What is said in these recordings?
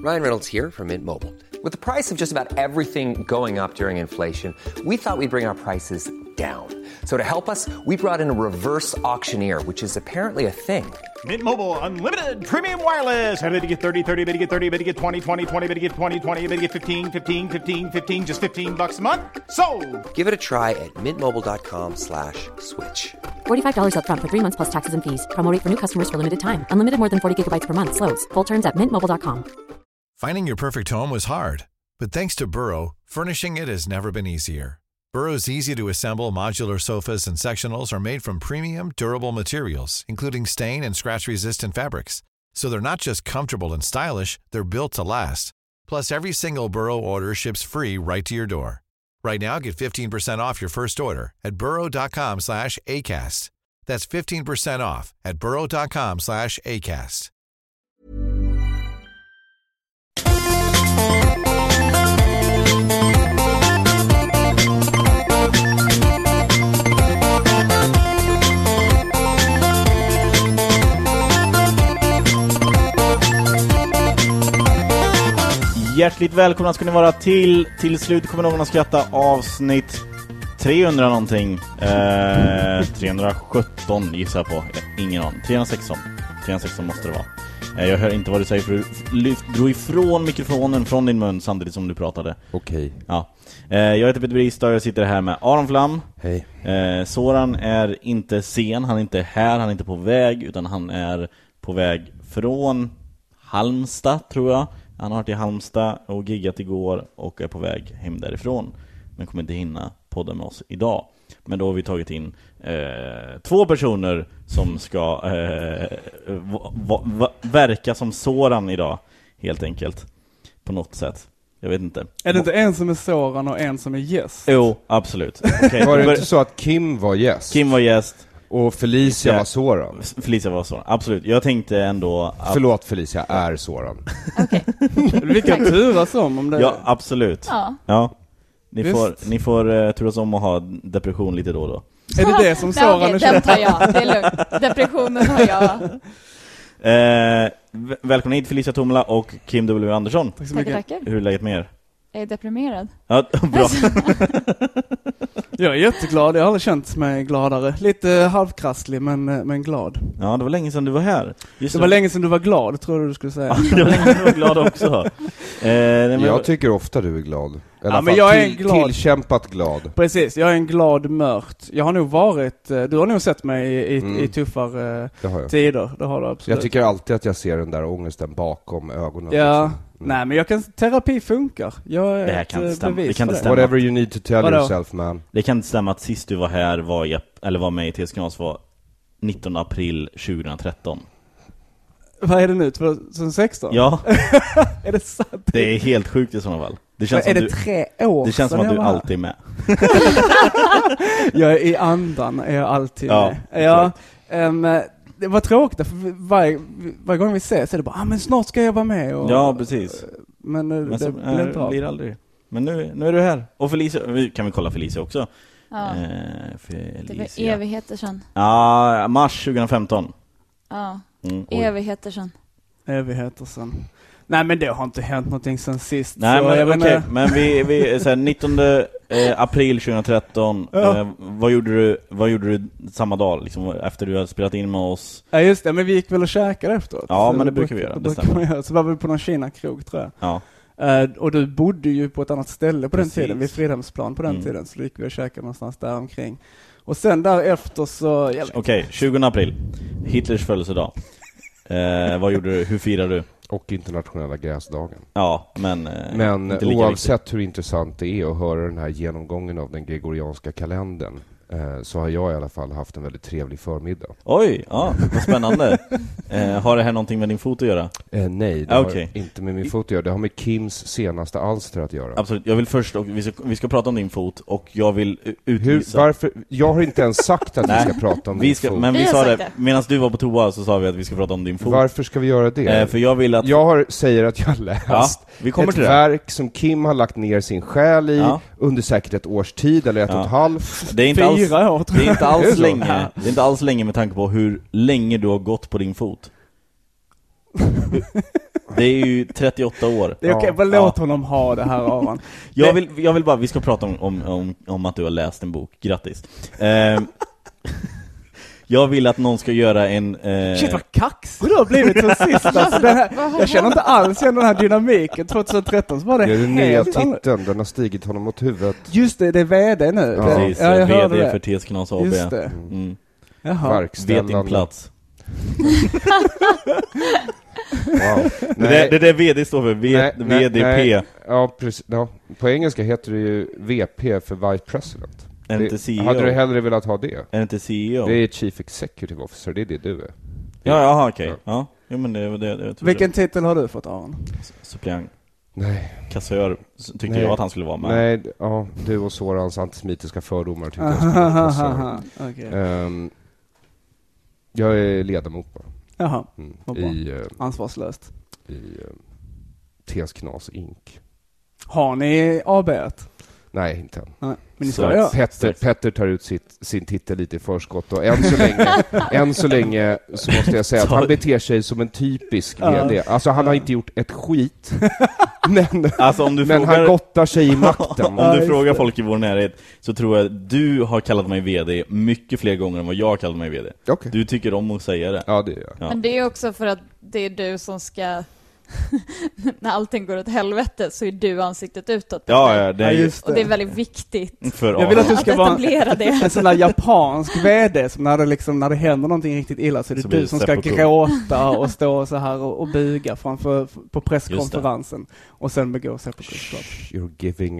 Ryan Reynolds here from Mint Mobile. With the price of just about everything going up during inflation, we thought we'd bring our prices down. So to help us, we brought in a reverse auctioneer, which is apparently a thing. Mint Mobile Unlimited Premium Wireless. How to get 30, 30, bit to get 30, bit to get 20, 20, 20, bit to get 20, 20, bit to get 15, 15, 15, 15, just $15 a month? Sold! Give it a try at mintmobile.com/switch. $45 up front for 3 months plus taxes and fees. Promo rate for new customers for limited time. Unlimited more than 40 gigabytes per month. Slows full terms at mintmobile.com. Finding your perfect home was hard, but thanks to Burrow, furnishing it has never been easier. Burrow's easy-to-assemble modular sofas and sectionals are made from premium, durable materials, including stain and scratch-resistant fabrics. So they're not just comfortable and stylish, they're built to last. Plus, every single Burrow order ships free right to your door. Right now, get 15% off your first order at burrow.com/ACAST. That's 15% off at burrow.com/ACAST. Hjärtligt välkomna ska ni vara till slut kommer någon att skratta avsnitt 300 någonting 317 gissar jag på, ingen aning, 316 måste det vara. Jag hör inte vad du säger för du drog ifrån mikrofonen från din mun samtidigt som du pratade. Okej. Ja. Jag heter Peter Bristad och jag sitter här med Aron Flam. Hej. Soran är inte sen, han är inte här, han är inte på väg utan han är på väg från Halmstad tror jag. Han har varit i Halmstad och giggat igår och är på väg hem därifrån. Men kommer inte hinna podda med oss idag. Men då har vi tagit in 2 personer som ska verka som Soran idag. Helt enkelt. På något sätt. Jag vet inte. Är det inte en som är Soran och en som är gäst? Jo, absolut. Okay, var det inte så att Kim var gäst? Kim var gäst. Och Felicia var Soran? Felicia var Soran, absolut. Jag tänkte ändå... Förlåt, Felicia är Soran. Okej. Vi kan turas om det. Ja, absolut. Ja. Ni får turas om att ha depression lite då och då. Är det som Soran är den tar jag, det är lugnt. Depressionen har jag. Välkommen hit Felicia Tomla och Kim W. Andersson. Tack så mycket. Tackar. Hur är läget med er? Jag är deprimerad. Ja, bra. Jag är jätteglad, jag har aldrig känt mig gladare. Lite halvkrasslig men glad. Ja, det var länge sedan du var här. Det var länge sedan du var glad, tror du skulle säga. Ja, det var länge sedan du var glad också. Jag tycker ofta du är glad. Ja, men jag är glad. Tillkämpat glad. Precis, jag är en glad mört. Jag har nog varit, du har nog sett mig i tuffare tider. Det har du absolut. Jag tycker alltid att jag ser den där ångesten bakom ögonen. Ja, nej men terapi funkar. Jag är det här kan inte stämma. Det kan inte stämma. Whatever you need to tell yourself, man. Det kan inte stämma att sist du var här var med i TS var 19 april 2013. Vad är det nu? 2016? Ja. Är det sant? Det är helt sjukt i sådana fall. Det känns är det 3 år? Det känns som att du alltid är med. Jag är i andan, är jag alltid med. Ja, det var tråkigt för varje gång vi ses så är det bara, men snart ska jag vara med. Ja, precis. Men det så, blir aldrig. Men nu är du här. Och Felicia, kan vi kolla Felicia också? Ja. Felicia. Det var evigheter sedan. Ja, mars 2015. Ja, evigheter sedan. Evigheter sedan. Nej, men det har inte hänt någonting sen sist. Nej, så men okej. Men vi så här, 19 april 2013. Vad gjorde du samma dag liksom, efter du hade spelat in med oss? Ja, just det. Men vi gick väl och käkade efteråt. Ja, men det brukar vi göra. Så var vi på någon Kina-krog, tror jag. Ja. Och du bodde ju på ett annat ställe på den tiden, vid Fridhemsplan på den tiden. Så gick vi och käkade någonstans där omkring. Och sen därefter så... Okej, 20 april. Hitlers födelsedag. Vad gjorde du? Hur firade du? Och internationella gräsdagen. Ja, men oavsett viktigt. Hur intressant det är att höra den här genomgången av den gregorianska kalendern, så har jag i alla fall haft en väldigt trevlig förmiddag. Oj, ja, vad spännande. Har det här någonting med din fot att göra? Nej, det har inte med min fot att göra. Det har med Kims senaste alster att göra. Absolut, jag vill först, och vi ska prata om din fot, och jag vill utvisa... Varför? Jag har inte ens sagt att vi ska prata om din fot. Men vi sa det, medan du var på toa så sa vi att vi ska prata om din fot. Varför ska vi göra det? För jag vill att... säger att jag har läst vi kommer ett till verk som Kim har lagt ner sin själ i under säkert ett års tid, eller 1,5. Det är inte 4 år. Det är inte alls länge. Det är inte alls länge med tanke på hur länge du har gått på din fot. Det är ju 38 år. Det är okej, bara låt honom ha det här, Aron. Jag vill bara, vi ska prata om att du har läst en bok. Grattis. Jag vill att någon ska göra en... Shit, vad kaxig du har blivit till sist. Alltså, jag känner inte alls igen den här dynamiken. 2013 så var det den nya helt titeln, den har stigit honom mot huvudet. Just det är VD nu. Ja. Precis, jag VD det. för TS Knas AB. Just det. Jaha. Vet din plats. Wow. Det där VD står för VDP. Nej. Ja, precis. Ja. På engelska heter det ju VP för Vice President. Är det inte CEO? Hade du hellre velat ha det? Är det inte CEO? Det är Chief Executive Officer, det är det du är. Ja, okej. Ja. Jo, men det vilken titel har du fått, Aron? Suppleant. Nej. Kassör tyckte jag att han skulle vara med. Nej, ja, du och Sorans antisemitiska fördomar tyckte jag skulle vara kassör. Okay. Jag är ledamot bara. Jaha, ansvarslöst. I TS Knas Inc. Har ni AB-et? Nej, inte än. Nej, men så Petter tar ut sin titel lite i förskott och än så länge så måste jag säga att han beter sig som en typisk VD. Alltså han har inte gjort ett skit. Men, alltså, men han gottar sig i makten. Om du frågar folk i vår närhet så tror jag att du har kallat mig VD mycket fler gånger än vad jag har kallat mig VD. Okay. Du tycker om att säga det. Ja, det gör jag. Ja. Men det är också för att det är du som ska... när allting går åt helvete så är du ansiktet utåt. Ja, det är just det. Och det är väldigt viktigt jag vill att du ska vara en sån där japansk VD som när det händer någonting riktigt illa så är det du som ska gråta och stå så här och buga framför på presskonferensen och sen begå seppuku. You're giving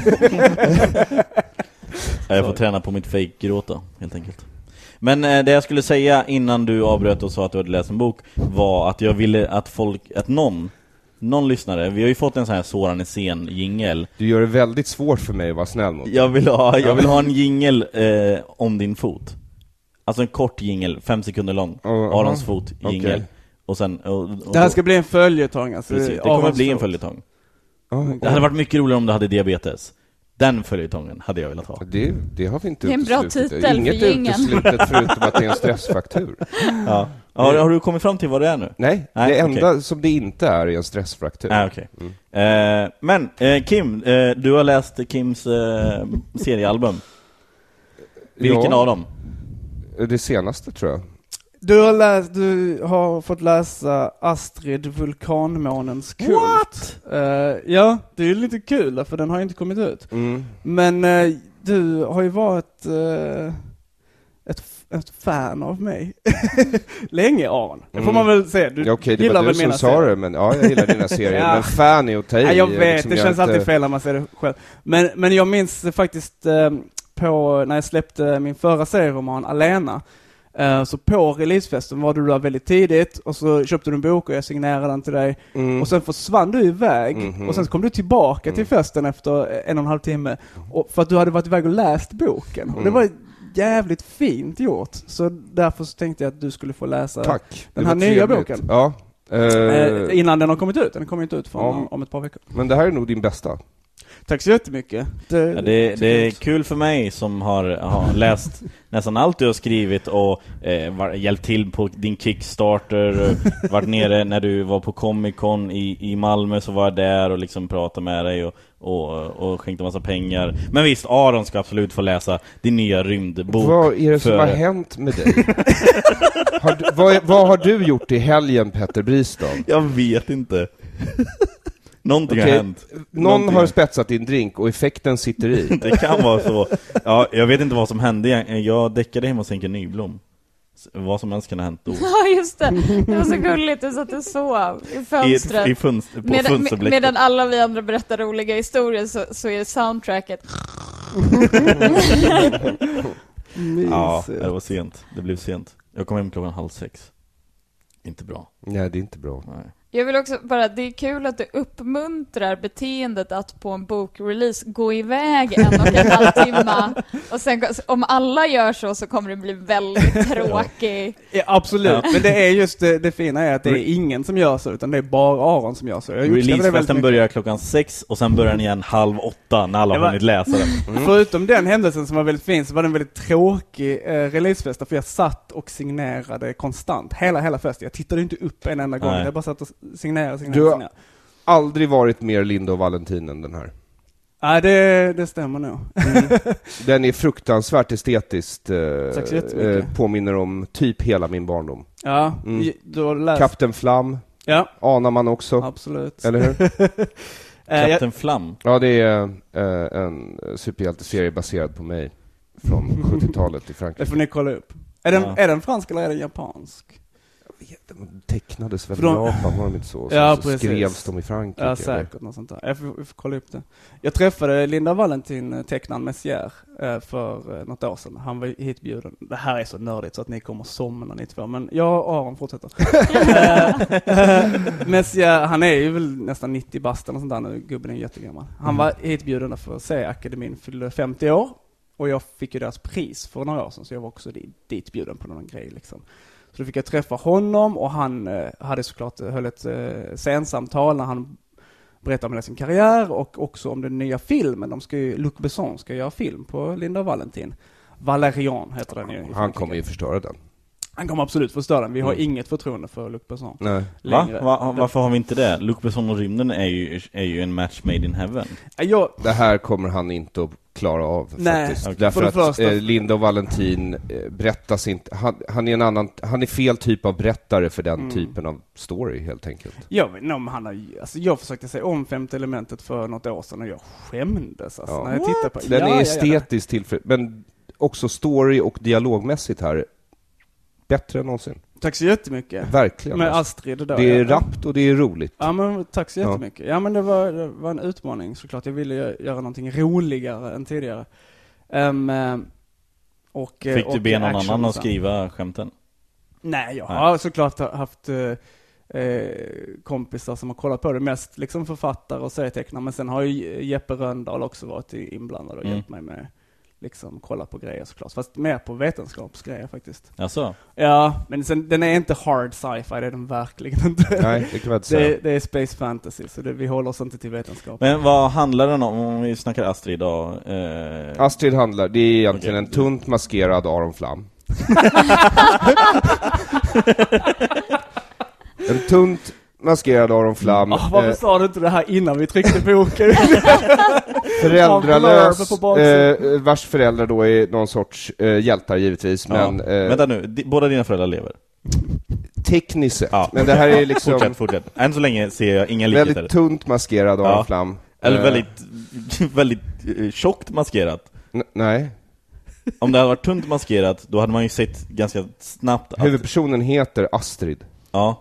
Jag får träna på mitt fake-gråta helt enkelt. Men det jag skulle säga innan du avbröt och sa att du hade läst en bok var att jag ville att någon lyssnare, vi har ju fått en sån här Soran Essén-jingel. Du gör det väldigt svårt för mig att vara snäll mot. Jag vill ha en jingel om din fot. Alltså en kort jingel, 5 sekunder lång. Arons fot jingel. Okay. Och sen det här ska bli en följetong alltså. Precis, det kommer bli en följetong. Det hade varit mycket roligare om du hade diabetes. Den följetongen hade jag velat ha. Det har vi inte. Det är en bra titel. Inget uteslutet förutom att det är en stressfraktur. Ja. Har du kommit fram till vad det är nu? Nej, det enda som det inte är en stressfraktur. Okay. Men Kim, du har läst Kims seriealbum. Vilken av dem? Det senaste tror jag. Du har fått läsa Astrid Vulkanmånens kult. What? Ja, det är ju lite kul för den har ju inte kommit ut. Men du har ju varit ett fan av mig. Länge, Aron. Det får man väl säga. Du gillar väl mina serier? Det, men ja, jag gillar dina serier. Men fan är att ta i. Ja, jag vet, liksom, det känns alltid fel när man säger det själv. Men jag minns faktiskt när jag släppte min förra serieroman Alena. Så på releasefesten var du där väldigt tidigt och så köpte du en bok och jag signerade den till dig och sen försvann du iväg och sen kom du tillbaka till festen efter 1,5 timme och för att du hade varit iväg och läst boken och det var jävligt fint gjort så därför så tänkte jag att du skulle få läsa den här nya boken. Ja. Innan den har kommit ut. Den kommer inte ut om ett par veckor. Men det här är nog din bästa. Tack så jättemycket. Det är kul för mig som har läst nästan allt du har skrivit och hjälpt till på din Kickstarter. Varit nere när du var på Comic Con i Malmö så var jag där och liksom pratade med dig och skänkte massa pengar. Men visst, Aron ska absolut få läsa din nya rymdbok. Vad är det som har hänt med dig? Vad har du gjort i helgen, Petter Bristad? Jag vet inte. Någonting har hänt. Någon har spetsat din drink och effekten sitter i. Det kan vara så. Ja, jag vet inte vad som hände. Jag däckade hem och Henke Nyblom. Vad som helst kan ha hänt då. Ja, just det. Det var så gulligt. Du satt och sov i fönstret. Medan alla vi andra berättar roliga historier så är soundtracket. Ja, det var sent. Det blev sent. Jag kom hem 5:30. Inte bra. Nej, det är inte bra. Nej. Jag vill också det är kul att du uppmuntrar beteendet att på en bokrelease gå iväg 1,5 timme och sen om alla gör så kommer det bli väldigt tråkigt. Ja, absolut, men det är just det fina är att det är ingen som gör så utan det är bara Aron som gör så. Releasefesten börjar 6:00 och sen börjar den igen 7:30 när alla har hunnit läsa den. Förutom den händelsen som var väldigt fin så var den väldigt tråkig releasefest för jag satt och signerade konstant hela festen. Jag tittade inte upp en enda gång. Jag bara satt och signera. Aldrig varit mer Linda och Valentin än den här. Ja, det stämmer nog. Den är fruktansvärt estetiskt. Tack så jättemycket. Påminner om typ hela min barndom. Ja, du har läst. Kapten Flam. Ja. Anar man också. Absolut. Eller hur? Kapten Flam. Ja, det är en superhjälteserie baserad på mig från 70-talet i Frankrike. Det får ni kolla upp. Är den fransk eller är den japansk? De tecknades väl i Japan, var de inte så? Så skrevs de i Frankrike. Ja, säkert något sånt där. Jag får kolla upp det. Jag träffade Linda Valentin, tecknaren Messier, för något år sedan. Han var hitbjuden. Det här är så nördigt så att ni kommer somna ni två. Men jag och Aron fortsätter. Messier, han är ju väl nästan 90 bast och sånt där nu. Gubben är jättegammal. Han var hitbjuden för att se akademin fyllde 50 år. Och jag fick ju deras pris för några år sedan. Så jag var också ditbjuden på någon grej liksom. Så då fick jag träffa honom och han hade såklart höll ett scensamtal när han berättade om hela sin karriär och också om den nya filmen. Luc Besson ska göra film på Linda och Valentin. Valerian heter den ju. Han kommer ju förstöra den. Han kommer absolut förstöra den. Vi har inget förtroende för Luc Besson. Nej. Varför har vi inte det? Luc Besson och rymden är ju en match made in heaven. Det här kommer han inte att klara av faktiskt. Okay. Därför att Linda och Valentin berättas inte. Han är fel typ av berättare för den typen av story helt enkelt. Jag vet inte om han har, alltså jag försökte säga om Femte elementet för något år sedan och jag skämdes alltså, när jag tittade på den är estetiskt tillfredsställande, men också story och dialogmässigt här bättre än någonsin. Tack så jättemycket. Verkligen. Med Astrid då. Det är rappt och det är roligt. Ja, men tack så jättemycket. Ja, men det var en utmaning såklart. Jag ville göra någonting roligare än tidigare. Fick du be någon annan att skriva skämten? Nej, jag har såklart haft kompisar som har kollat på det, mest liksom författare och serietecknare, men sen har ju Jeppe Rönndahl också varit inblandad och hjälpt mig med liksom kolla på grejer såklart, fast mer på vetenskapsgrejer faktiskt. Alltså. Ja, men sen, den är inte hard sci-fi, det är den verkligen inte. Nej, det kan man inte säga. Det är space fantasy, så vi håller oss inte till vetenskap. Men vad handlar den om vi snackar Astrid då? Astrid handlar, det är egentligen en tunt maskerad Aron Flam. En tunt maskerad Aron Flam. Varför sa du inte det här innan vi tryckte boken? Föräldralös, vars föräldrar då är någon sorts hjältar givetvis. Men, vänta nu, båda dina föräldrar lever? Tekniskt sett. Men det här är liksom... Fortsätt. Än så länge ser jag inga likheter. Väldigt tunt maskerad Aron Flam. Eller väldigt tjockt maskerat. Nej. Om det hade varit tunt maskerat, då hade man ju sett ganska snabbt att... Huvudpersonen heter Astrid. Ja.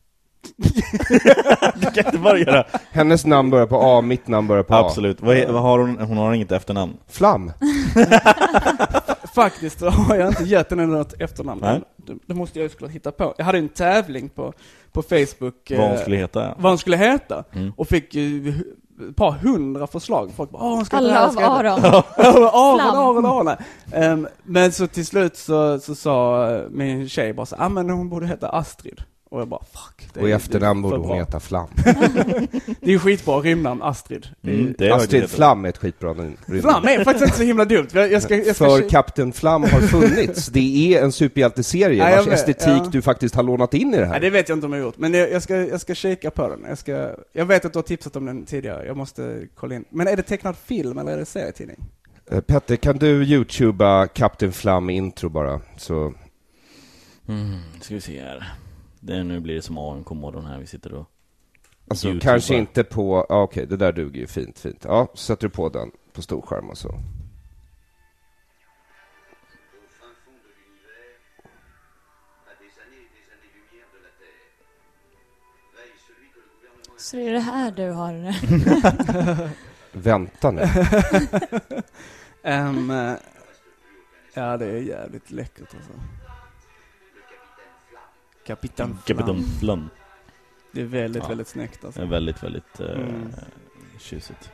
Du kan inte bara göra. Hennes namn börjar på A, mitt namn börjar på A. Absolut. Vad har hon har inget efternamn. Flam. Faktiskt har jag inte gett henne något efternamn. Nej. Det måste jag skulle hitta på. Jag hade en tävling på Facebook. Vad hon skulle heta. Vad hon skulle heta. Och fick ett par 100 förslag. Folk bara, alla av Aron. Aron. Men så till slut så sa min tjej bara så, men hon borde heta Astrid. Och jag bara, fuck. Och i efternamn borde hon heta Flam. Det är skitbra rymnamn, Astrid. Astrid Flam är ett skitbra rymnamn. Flam är faktiskt inte så himla dumt. Jag ska för Kapten Flam har funnits. Det är en superhjälteserie vars estetik du faktiskt har lånat in i det här. Nej, det vet jag inte om jag har gjort. Men jag ska kika på den. Jag vet att du har tipsat om den tidigare. Jag måste kolla in. Men är det tecknad film eller är det serietidning? Petter, kan du YouTubea Kapten Flam intro bara? Så... Ska vi se här. Nu blir det som ANK-modern här vi sitter och... Alltså kanske inte på... Okej, det där duger ju fint. Ja, så sätter du på den på storskärm och så. Så det är det här du har... Vänta nu. Ja, det är jävligt läckert alltså. Kapitan Flam. Det är väldigt, väldigt snyggt alltså. Det är väldigt, väldigt tjusigt.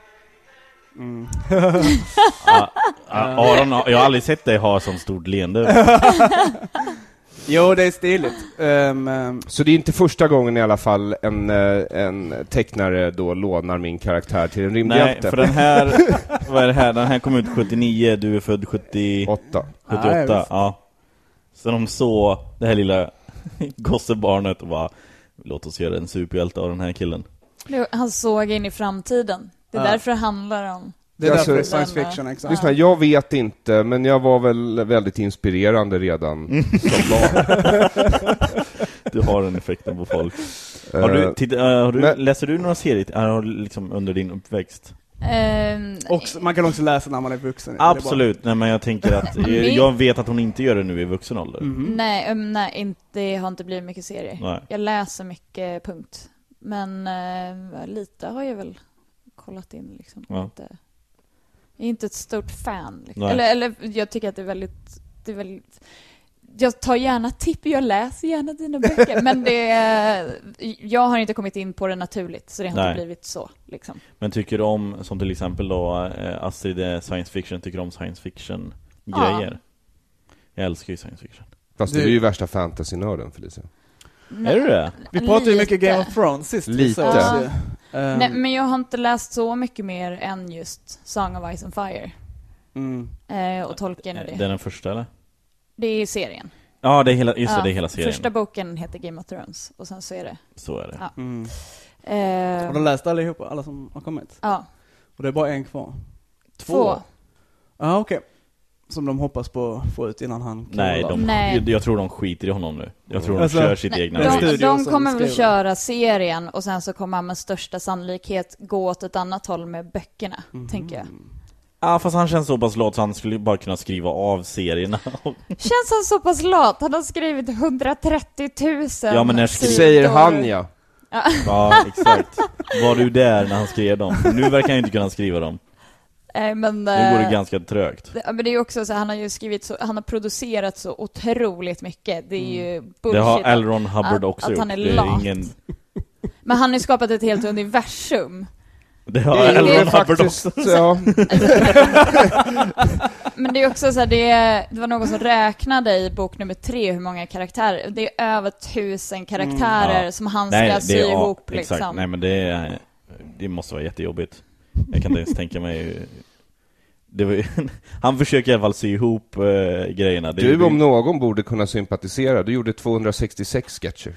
Aron, jag har aldrig sett dig ha sån stort leende. Jo, det är stiligt. Så det är inte första gången i alla fall en tecknare då lånar min karaktär till en rymdhjälte. Nej, för den här, vad är det här? Den här kom ut 79, du är född 78. Ja. Så de såg det här lilla gossebarnet och bara, låt oss göra en superhjälte av den här killen. Han såg in i framtiden. Det är därför det handlar om. Det är Alltså, därför science fiction, exakt. Lyssna, jag vet inte, men jag var väl väldigt inspirerande redan som barn. Du har den effekten på folk. Läser du några serier liksom under din uppväxt? Och man kan också läsa när man är vuxen. Absolut, nej, men jag tänker att jag vet att hon inte gör det nu i vuxen ålder. Nej, det har inte blivit mycket serier. Nej. Jag läser mycket, punkt. Men lite har jag väl kollat in liksom. Ja. Jag är inte ett stort fan liksom. Eller jag tycker att det är väldigt jag tar gärna tipp, jag läser gärna dina böcker, men jag har inte kommit in på det naturligt, så det har inte blivit så liksom. Men tycker du om, som till exempel då Astrid är science fiction, tycker du om science fiction grejer? Jag älskar ju science fiction. Fast du är ju värsta fantasy-nörden, Felicia. Är du det? Vi pratade ju mycket Game of Thrones sist. Lite. Nej, men jag har inte läst så mycket mer än just Song of Ice and Fire. Och Tolkien och det. Det är den första, eller? Det är serien. Ja, det är hela, just det är hela serien. Första boken heter Game of Thrones, och sen så är det. Så är det. Ja. Har du läst allihopa, alla som har kommit? Ja. Och det är bara en kvar? 2. Ja, okej. Som de hoppas på att få ut innan han... Nej, jag tror de skiter i honom nu. Jag tror de kör sitt egna. De kommer väl köra serien, och sen så kommer han med största sannolikhet gå åt ett annat håll med böckerna, tänker jag. Ja, fast han känns så pass lat så han skulle bara kunna skriva av serierna. Känns han så pass lat? Han har skrivit 130 000 Ja, men när säger han, ja. Ja, exakt. Var du där när han skrev dem? Nu verkar han inte kunna skriva dem. Men, nu går det ganska trögt. Men det är ju också så, han har ju skrivit så, han har producerat så otroligt mycket. Det är ju bullshit. Det har L. Ron Hubbard också att gjort. Han är lat. Men han har ju skapat ett helt universum. Det har L. Ron Hubbard också. Ja. Men det är också så här, det var någon som räknade i bok nummer 3 hur många karaktärer. Det är över 1000 karaktärer som han ska sy ihop liksom. Exakt. Nej, men det måste vara jättejobbigt. Jag kan inte ens tänka mig. Han försöker i alla fall sy ihop grejerna. Du om någon borde kunna sympatisera. Du gjorde 266 sketcher.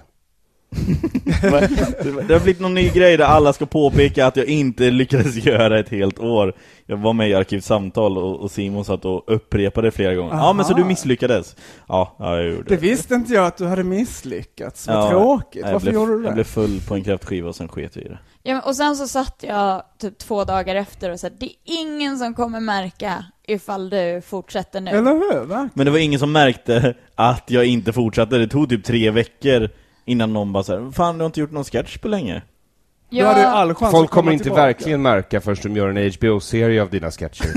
Det har blivit någon ny grej där alla ska påpeka att jag inte lyckades göra ett helt år. Jag var med i Arkivsamtal och Simon satt och upprepade flera gånger. Ja, men så du misslyckades. Ja, jag gjorde det. Visste inte jag att du hade misslyckats. Vad tråkigt. Varför gjorde du det? Jag blev full på en kräftskiva och sen sket jag i det. Ja, och sen så satt jag typ 2 dagar efter och sa, det är ingen som kommer märka ifall du fortsätter nu. Eller hur? Va? Men det var ingen som märkte att jag inte fortsatte. Det tog typ 3 veckor innan någon bara så här, fan, du har inte gjort någon sketch på länge. Ja. Du hade ju all chans. Folk kommer inte verkligen märka först de gör en HBO-serie av dina sketcher.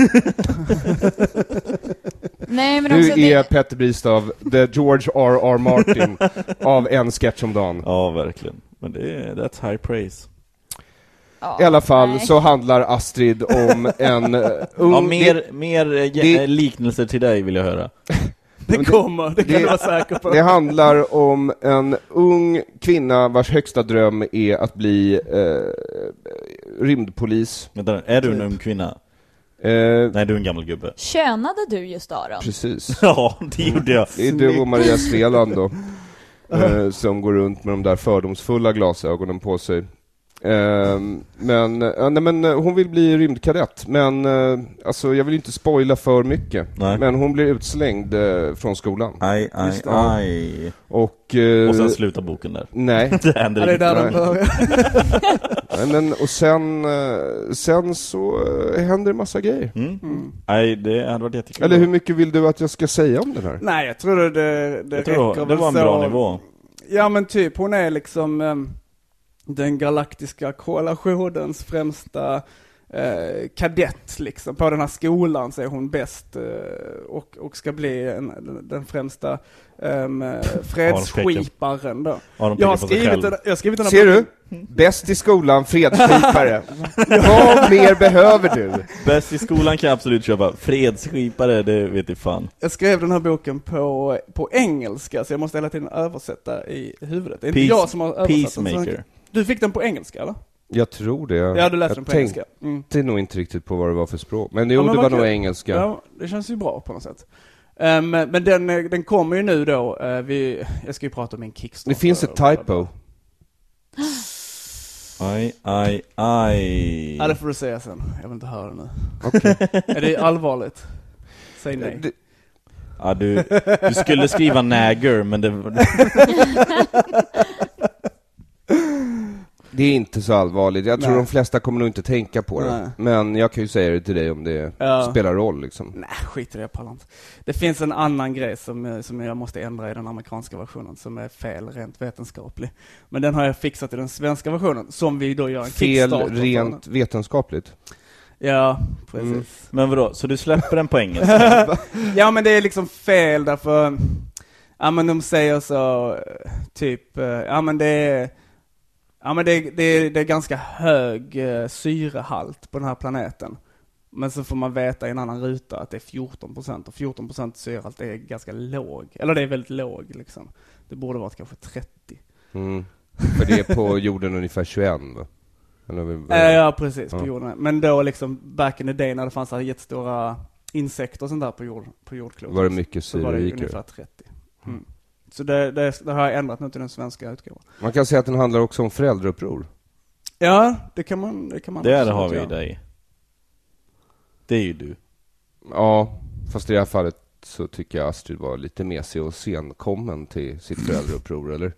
Nej, men du också är Petter Bristav, the George R.R. Martin av en sketch om dagen. Ja, verkligen. Men that's high praise. I alla fall så handlar Astrid om en ung... Ja, mer liknelser till dig vill jag höra. Det kan du vara säker på. Det handlar om en ung kvinna vars högsta dröm är att bli rymdpolis. Vänta, är du en ung kvinna? Nej, du är en gammal gubbe. Könade du just Aron? Precis. Ja, det gjorde jag. Det är du och Maria Sveland då. Som går runt med de där fördomsfulla glasögonen på sig. Men hon vill bli rymdkadett, men alltså jag vill inte spoila för mycket. Nej. Men hon blir utslängd från skolan. Aj. Och sen slutar boken där. Nej. Det händer inte. Det är där de börjar. Och sen så händer det massa grejer. Nej, det hade varit jättekul. Eller hur mycket vill du att jag ska säga om den här? Nej, jag tror det räcker. Det var en bra nivå. Ja, men typ, hon är liksom den galaktiska koalitionens främsta kadett liksom. På den här skolan så är hon bäst och ska bli den främsta fredsskiparen då. Jag har skrivit Ser du? Bäst i skolan, fredsskipare. Vad mer behöver du? Bäst i skolan kan jag absolut köpa. Fredsskipare, det vet jag fan. Jag skrev den här boken på engelska, så jag måste hela tiden översätta i huvudet. Det är inte jag som har översatt Peacemaker. Du fick den på engelska, eller? Jag tror det. Ja, du läste den på engelska. Jag tänkte nog inte riktigt på vad det var för språk. Men jo, det var nog engelska. Ja, det känns ju bra på något sätt. Men den kommer ju nu då. Jag ska ju prata om en Kickstarter. Det finns ett typo. Aj. Ja, det får du säga sen. Jag vill inte höra nu. Okej. Är det allvarligt? Säg nej. Ja, du skulle skriva näger, men det... Det är inte så allvarligt. Jag tror Nej. de flesta kommer nog inte tänka på det. Nej. Men jag kan ju säga det till dig om det spelar roll liksom. Nej, skit i det, pallant. Det finns en annan grej som jag måste ändra i den amerikanska versionen som är fel rent vetenskapligt. Men den har jag fixat i den svenska versionen som vi då gör en Fel Kickstarter rent vetenskapligt. Ja, precis. Men vadå? Så du släpper den på engelska? Ja, men det är liksom fel därför men de säger så typ det är ganska hög syrehalt på den här planeten. Men så får man veta i en annan ruta att det är 14% och 14% syrehalt är ganska låg. Eller det är väldigt låg liksom. Det borde varit kanske 30. För det är på jorden ungefär 21 va? Ja, precis, på jorden. Men då liksom back in the day när det fanns jättestora insekter och sånt där på jordklotet. Var det mycket syre? Så var det ungefär 30. Så det har jag ändrat nu till den svenska utgåvan. Man kan säga att den handlar också om föräldrauppror. Ja, det kan man Där har vi dig. Det är ju du. Ja, fast i det här fallet så tycker jag Astrid var lite mesig och senkommen till sitt föräldrauppror, eller?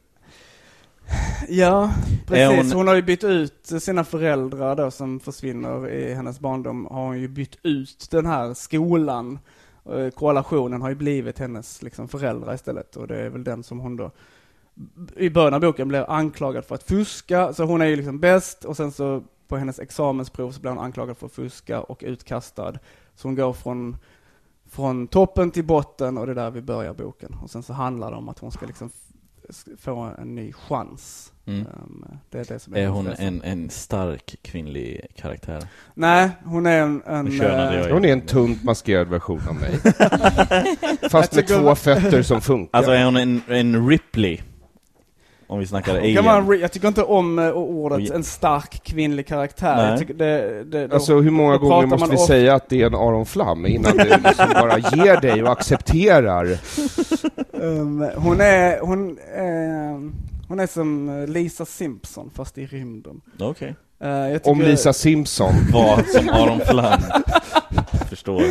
Ja, precis. Hon har ju bytt ut sina föräldrar då som försvinner i hennes barndom. Har hon ju bytt ut den här skolan. Koalitionen har ju blivit hennes liksom föräldrar istället. Och det är väl den som hon då i början av boken blev anklagad för att fuska. Så hon är ju liksom bäst. Och sen så på hennes examensprov så blir hon anklagad för att fuska och utkastad. Så hon går från toppen till botten och det är där vi börjar boken. Och sen så handlar det om att hon ska liksom få en ny chans. Det är det som är hon en stark kvinnlig karaktär? Nej, hon är hon är en tunt maskerad version av mig. Fast med två fötter som funkar. Alltså är hon en Ripley? Om vi snackar alien. Jag tycker inte om ordet en stark kvinnlig karaktär. Jag tycker alltså hur många gånger måste vi säga att det är en Aron Flam innan du liksom bara ger dig och accepterar? Hon är som Lisa Simpson fast i rymden. Okej. Om Lisa Simpson var som Aron Flam. Förstår.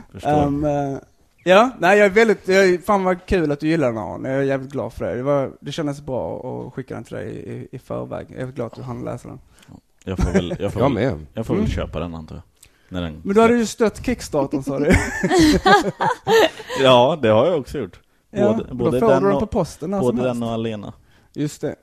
Ja, nej, fan vad kul att du gillar den här. Jag är jävligt glad för det. Det kändes bra att skicka den till dig i förväg. Jag är glad att du hann läsa den. Jag får väl köpa den, antar jag. Men du hade ju stött Kickstarten, sa du. Ja, det har jag också gjort. Både den på posten, både den och Alena. Just det.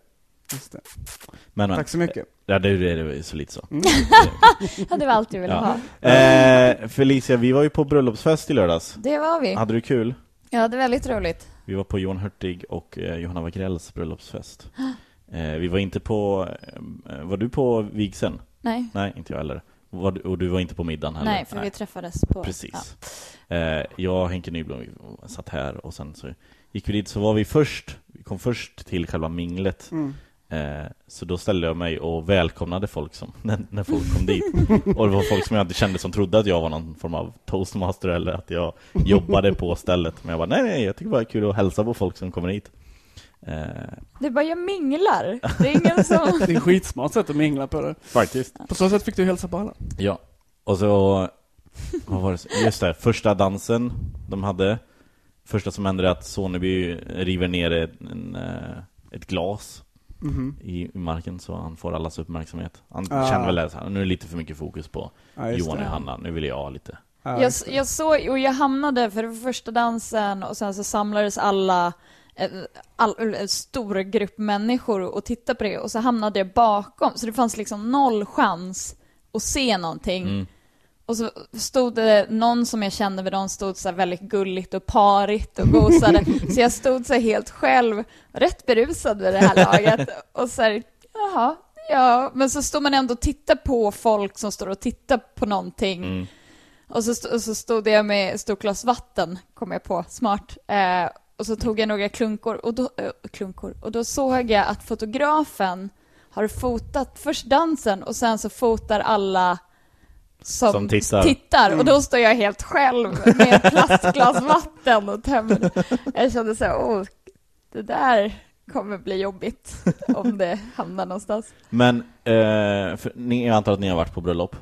Men. Tack så mycket. Ja, det är så lite så. Ja, det var allt jag ville ha. Felicia, vi var ju på bröllopsfest i lördags. Det var vi. Hade du kul? Ja, det var väldigt roligt. Vi var på Johan Hurtig och Johanna Wagrells bröllopsfest. Vi var inte på... Var du på vigseln? Nej. Nej, inte jag heller. Och du var inte på middagen heller? Nej, för vi träffades på... Precis. Ja. Jag och Henke Nyblom satt här och sen så gick vi dit. Så var vi kom först till själva minglet. Så då ställde jag mig och välkomnade folk när folk kom dit. Och det var folk som jag inte kände som trodde att jag var någon form av toastmaster eller att jag jobbade på stället. Men jag bara, nej, jag tycker bara det är kul att hälsa på folk som kommer hit. Det är bara jag minglar. Det är ingen som... Det är skitsmart sätt att mingla på det. Faktiskt. På så sätt fick du hälsa på alla. Ja. Och så vad var det? Just det, första dansen de hade. Första som hände är att Soneby river ner ett glas i marken så han får allas uppmärksamhet. Han känner väl det så här, nu är det lite för mycket fokus på Johan och Hanna. Nu vill jag ha lite. Jag såg, och jag hamnade för första dansen och sen så samlades alla en stor grupp människor och tittade på det och så hamnade jag bakom. Så det fanns liksom 0 chans att se någonting. Och så stod det någon som jag kände med dem stod så här väldigt gulligt och parigt och gosade. Så jag stod så här helt själv, rätt berusad vid det här laget. Och så här, jaha, ja. Men så stod man ändå och tittade på folk som står och tittar på någonting. Och så stod jag med ett stort glas vatten, kom jag på, smart. Och så tog jag några klunkor och då såg jag att fotografen har fotat först dansen och sen så fotar alla som tittar. Och då står jag helt själv med ett plastglas vatten och tömmer. Jag kände så här, det där kommer bli jobbigt om det hamnar någonstans. Men för jag antar att ni har varit på bröllop.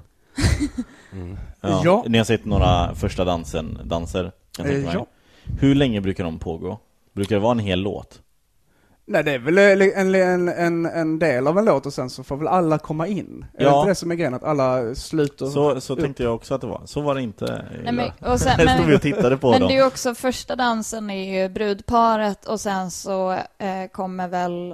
Ja. Ni har sett några första danser. Ja. Hur länge brukar de pågå? Brukar det vara en hel låt? Nej, det är väl en del av en låt och sen så får väl alla komma in. Är det inte det som är grejen, att alla sluter Så tänkte jag också att det var. Så var det inte. Nej, och sen, stod vi och tittade på men dem. det är ju också första dansen är ju brudparet och sen så kommer väl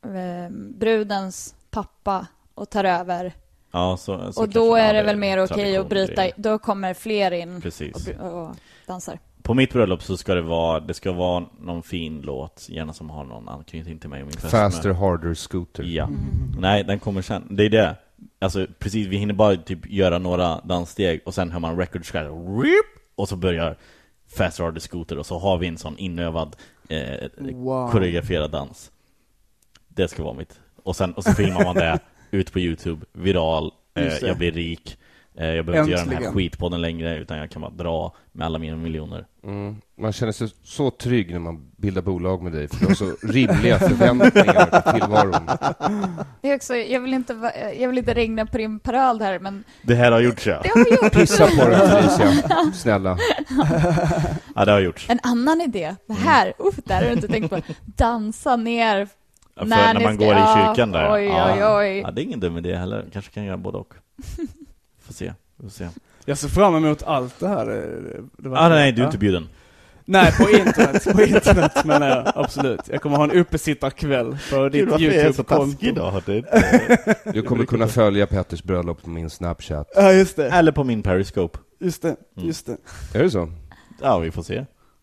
brudens pappa och tar över. Ja, så och då är det väl mer okej att bryta. Då kommer fler in och dansar. På mitt bröllop så ska det ska vara någon fin låt, gärna som har någon anknytning till mig och min fästmö. Faster, harder, scooter. Ja. Nej, den kommer sen. Det är det. Alltså precis, vi hinner bara typ göra några danssteg och sen hör man record scratch och så börjar Faster, harder, scooter och så har vi en sån inövad koreograferad dans. Det ska vara mitt. Och så filmar man det ut på YouTube, viral. Jag blir rik. Jag behöver inte göra den här skitpodden längre, utan jag kan bara dra med alla mina miljoner. Man känner sig så trygg när man bildar bolag med dig, för du har så rimliga förväntningar på tillvaron. Det är också, jag vill inte regna på din parad här, men det här har gjorts, ja. Det har gjorts. Pissa på den, Felicia. Snälla. Ja, det har gjorts. En annan idé. Det här, där har du inte tänkt på. Dansa ner när man går i kyrkan där. Oj. Ja, det är ingen dum idé heller. Kanske kan göra både och. Får se. Jag ser fram emot allt det här. Nej, du är inte bjuden. Nej, på internet menar jag, absolut. Jag kommer ha en uppesittarkväll för ditt YouTube-konto. Du kommer kunna följa Petters bröllop på min Snapchat. Ja, just det. Eller på min Periscope. Just det. Är det så? Ja, vi får se.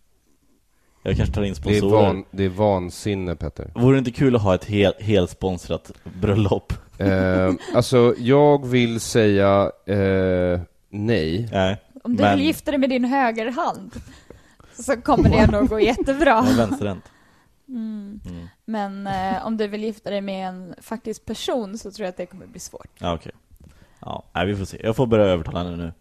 Jag kanske tar in sponsorer. Det är vansinne, Petter. Vore det inte kul att ha ett helt sponsrat bröllop? Alltså, jag vill säga nej. Om du vill gifta dig med din högerhand så kommer det nog gå jättebra. Vänsterhänt. Men om du vill gifta dig med en faktisk person så tror jag att det kommer bli svårt. Ja, okej. Ja, vi får se. Jag får börja övertala henne nu.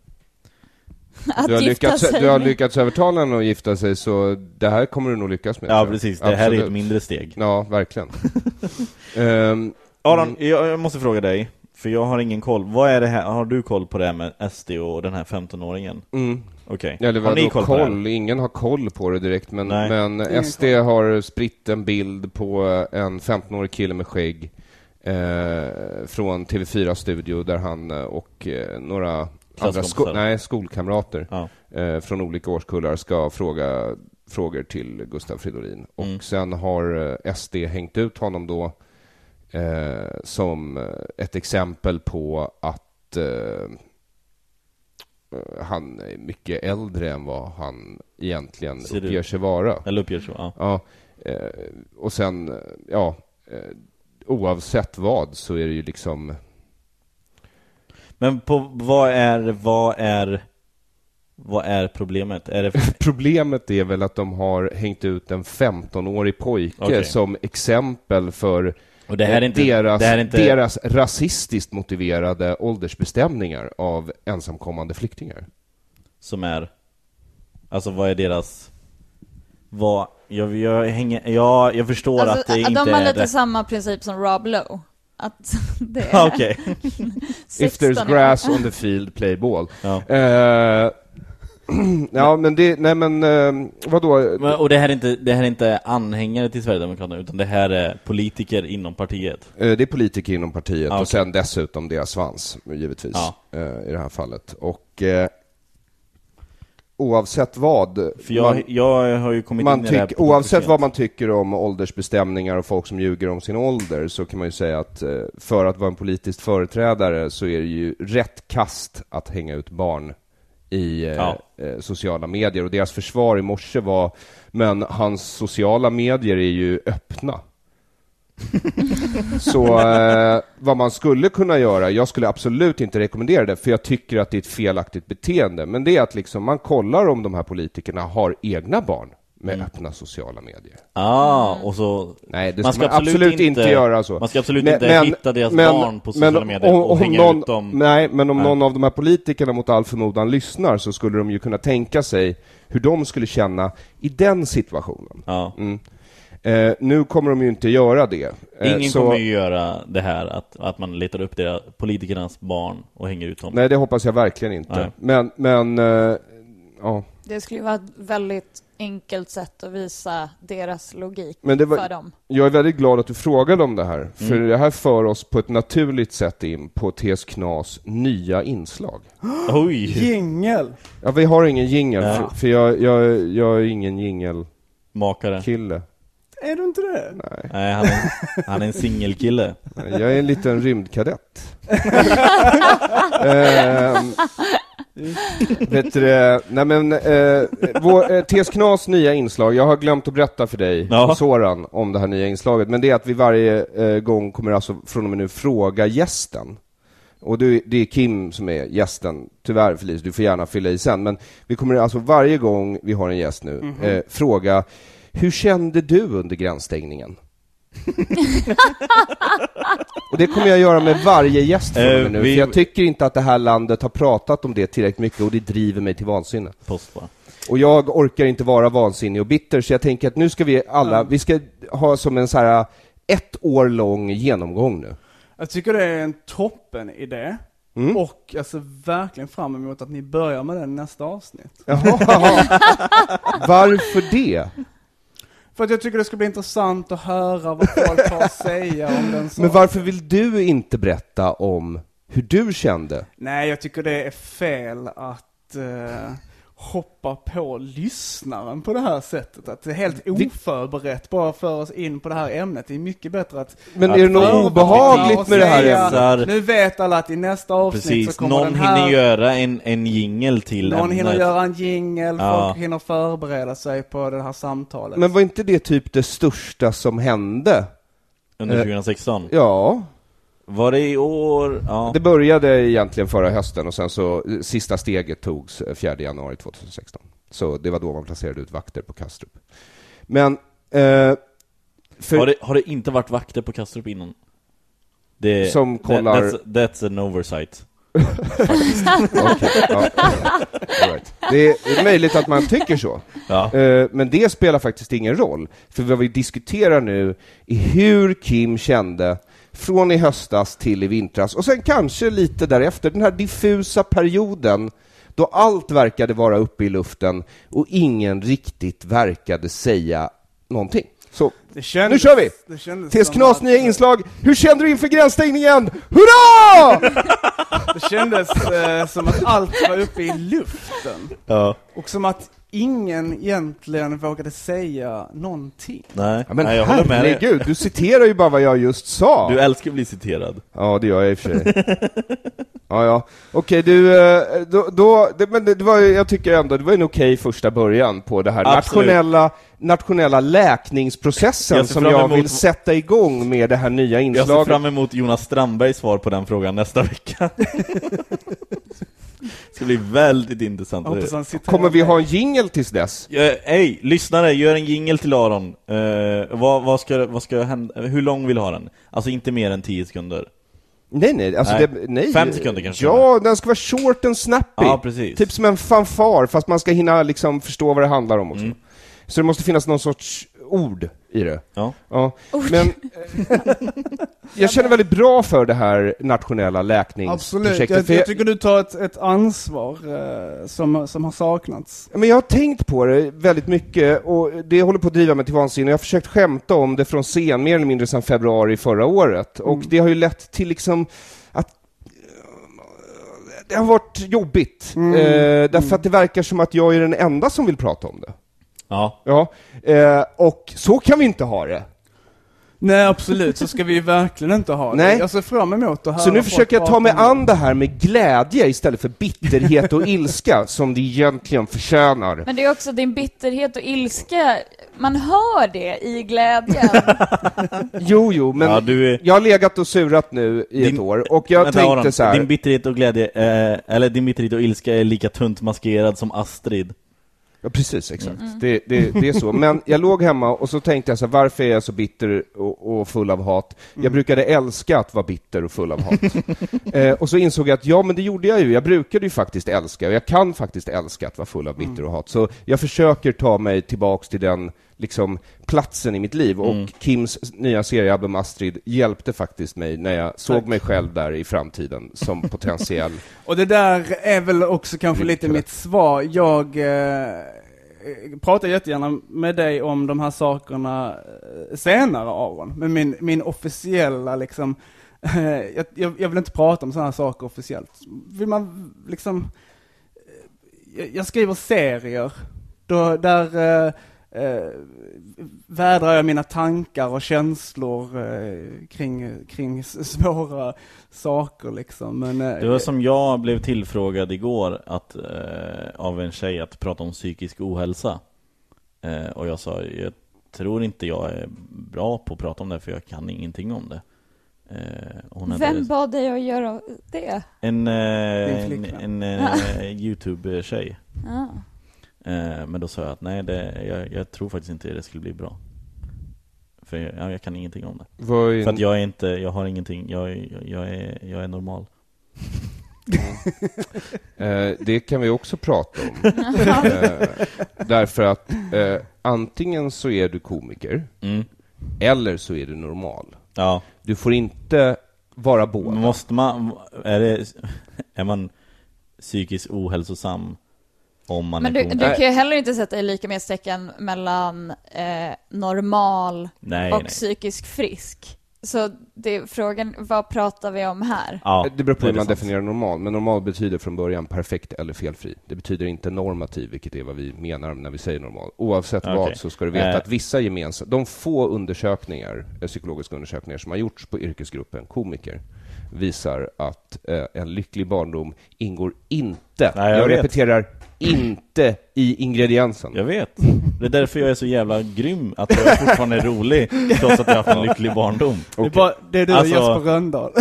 Du har lyckats övertala henne att gifta sig, så det här kommer du nog lyckas med. Ja, precis. Det här är ett mindre steg. Ja, verkligen. Aron, jag måste fråga dig, för jag har ingen koll. Vad är det här? Har du koll på det här med SD och den här 15-åringen? Okej. Ja, det var har ni koll på det? Ingen har koll på det direkt, men SD har spritt en bild på en 15-årig kille med skägg från TV4 studio, där han och några andra skolkamrater från olika årskullar ska fråga frågor till Gustav Fridolin. Och sen har SD hängt ut honom då som ett exempel på att han är mycket äldre än vad han egentligen uppger sig vara. Eller uppger sig, ja. Och sen, oavsett vad så är det ju liksom... Men vad är problemet? Problemet är väl att de har hängt ut en 15-årig pojke som exempel för och det här är inte deras rasistiskt motiverade åldersbestämningar av ensamkommande flyktingar. Som är... Alltså vad är deras... Jag förstår alltså, att det inte är... De har lite samma princip som Rob Lowe. Att det är... Okej. If there's grass on the field, play ball. Ja. Ja, men det... Nej, men... vadå? Och det här är inte anhängare till Sverigedemokraterna, utan det här är politiker inom partiet. Det är politiker inom partiet och sen dessutom deras svans, givetvis, i det här fallet. Och... oavsett vad... För jag har ju kommit in i det här oavsett vad man tycker om åldersbestämningar och folk som ljuger om sin ålder, så kan man ju säga att för att vara en politisk företrädare så är det ju rätt kast att hänga ut barn i sociala medier. Och deras försvar i morse var, men hans sociala medier är ju öppna. Så vad man skulle kunna göra, jag skulle absolut inte rekommendera det, för jag tycker att det är ett felaktigt beteende, men det är att liksom man kollar om de här politikerna har egna barn med öppna sociala medier. Och så... Nej, det ska man absolut inte göra så. Man ska absolut inte hitta deras barn på sociala medier och hänga ut dem. Nej, men om någon av de här politikerna mot all förmodan lyssnar, så skulle de ju kunna tänka sig hur de skulle känna i den situationen. Nu kommer de ju inte göra det. Ingen kommer ju göra det här att man letar upp politikernas barn och hänger ut dem. Nej, det hoppas jag verkligen inte. Men ja. Det skulle vara ett väldigt enkelt sätt att visa deras logik för dem. Jag är väldigt glad att du frågade om det här. För det här för oss på ett naturligt sätt in på TS Knas nya inslag. Oj! Jingel! Ja, vi har ingen jingel. För jag är ingen jingelmakare. Kille. Är du inte det? Nej, han är en singelkille. Jag är en liten rymdkadett. Vet du, nej men TS Knas nya inslag. Jag har glömt att berätta för dig Soran om det här nya inslaget, men det är att vi varje gång kommer alltså från och med nu fråga gästen. Och det är Kim som är gästen. Tyvärr Felice, du får gärna fylla i sen, men vi kommer alltså varje gång vi har en gäst nu fråga: hur kände du under gränsstängningen? Och det kommer jag göra med varje gäst från nu, för jag tycker inte att det här landet har pratat om det tillräckligt mycket, och det driver mig till vansinne. Och jag orkar inte vara vansinnig och bitter, så jag tänker att nu ska vi alla, vi ska ha som en så här 1 år lång genomgång nu. Jag tycker det är en toppen idé. Och alltså verkligen fram emot att ni börjar med den nästa avsnitt. Varför det? För att jag tycker det ska bli intressant att höra vad folk har att säga om den saken. Men varför vill du inte berätta om hur du kände? Nej, jag tycker det är fel att hoppa på lyssnaren på det här sättet. Att det är helt oförberett bara för oss in på det här ämnet. Det är mycket bättre att... Men är det något obehagligt med det här ämnet? Nu vet alla att i nästa avsnitt så kommer någon den här... hinner göra en jingle till någon ämnet. hinner göra en jingle, folk hinner förbereda sig på det här samtalet. Men var inte det typ det största som hände? Under 2016? Ja. Var det i år? Ja. Det började egentligen förra hösten, och sen så sista steget togs 4 januari 2016. Så det var då man placerade ut vakter på Kastrup. Men har det inte varit vakter på Kastrup innan? Som kollar... That's an oversight. Right. Det är möjligt att man tycker så. Men det spelar faktiskt ingen roll. För vad vi diskuterar nu är hur Kim kände från i höstas till i vintras, och sen kanske lite därefter, den här diffusa perioden då allt verkade vara uppe i luften och ingen riktigt verkade säga någonting. Så nu kör vi! TS Knas nya inslag. Hur kände du inför gränsstängningen? Hurra! Det kändes som att allt var uppe i luften. Och som att ingen egentligen vågade säga någonting. Nej, men jag håller med dig. Herregud, du citerar ju bara vad jag just sa. Du älskar att bli citerad. Ja, det gör jag i och för sig. Ja. Okej, men det var, jag tycker ändå det var en okej första början på det här nationella läkningsprocessen som jag vill sätta igång med det här nya inslaget. Jag ser fram emot Jonas Strandbergs svar på den frågan nästa vecka. Det ska bli väldigt intressant. Kommer vi ha en jingle tills dess? Hej, lyssnare, gör en jingle till Aron. Vad ska hända? Hur lång vill du ha den? Alltså inte mer än 10 sekunder. Nej, alltså nej. 5 sekunder kanske. Ja, den ska vara short and snappy. Ja, precis. Typ som en fanfar, fast man ska hinna liksom förstå vad det handlar om också. Så det måste finnas någon sorts ord i det. Ja. Men jag känner väldigt bra för det här nationella läkningsprojektet. Absolut, jag tycker du tar ett ansvar som har saknats. Men jag har tänkt på det väldigt mycket, och det håller på att driva mig till vansinne. Jag har försökt skämta om det från scen mer eller mindre sedan februari förra året. Och det har ju lett till liksom att det har varit jobbigt. Därför att det verkar som att jag är den enda som vill prata om det. Och så kan vi inte ha det. Nej, absolut, så ska vi verkligen inte ha det. Nej. Jag ser fram emot att höra. Så nu försöker jag ta mig an det här med glädje istället för bitterhet och ilska som det egentligen förtjänar. Men det är också din bitterhet och ilska, man hör det i glädjen. Jo, men jag har legat och surat nu i ett år, och jag tänkte så här. Din bitterhet och glädje, eller din bitterhet och ilska är lika tunt maskerad som Astrid. Ja, precis, exakt. Det är så. Men jag låg hemma och så tänkte jag så här, varför är jag så bitter och full av hat? Jag brukade älska att vara bitter och full av hat. Och så insåg jag att men det gjorde jag ju. Jag brukade ju faktiskt älska, och jag kan faktiskt älska att vara full av bitter och hat. Så jag försöker ta mig tillbaks till den liksom platsen i mitt liv. Och Kims nya seriealbum Astrid hjälpte faktiskt mig när jag såg mig själv där i framtiden som potentiell. Och det där är väl också kanske lite mitt svar. Jag pratar jättegärna med dig om de här sakerna senare, Aron. Men min officiella liksom... jag vill inte prata om sådana här saker officiellt. Vill man liksom... Jag skriver serier där vädrar jag mina tankar och känslor kring svåra saker liksom. Men, det var som jag blev tillfrågad igår av en tjej att prata om psykisk ohälsa. Och jag sa, jag tror inte jag är bra på att prata om det, för jag kan ingenting om det. Vem bad dig att göra det? En YouTube-tjej. Men då sa jag att nej, jag tror faktiskt inte det skulle bli bra. För jag kan ingenting om det. För att jag har ingenting. Jag är normal. Det kan vi också prata om. Därför att antingen så är du komiker eller så är du normal. Ja. Du får inte vara båda. Måste man är man psykiskt ohälsosam om man men är komiker? Du kan ju heller inte sätta i lika med stecken mellan normal och psykisk frisk. Så det är frågan, vad pratar vi om här? Ja, det beror på hur man definierar normal. Men normal betyder från början perfekt eller felfri. Det betyder inte normativ, vilket är vad vi menar när vi säger normal. Oavsett vad så ska du veta att vissa gemensamma... De få undersökningar, psykologiska undersökningar som har gjorts på yrkesgruppen komiker visar att en lycklig barndom ingår inte, jag repeterar, inte i ingrediensen. Jag vet. Det är därför jag är så jävla grym, att jag fortfarande är rolig trots att jag har haft en lycklig barndom. Okay. Det är du och Jesper Rönndahl.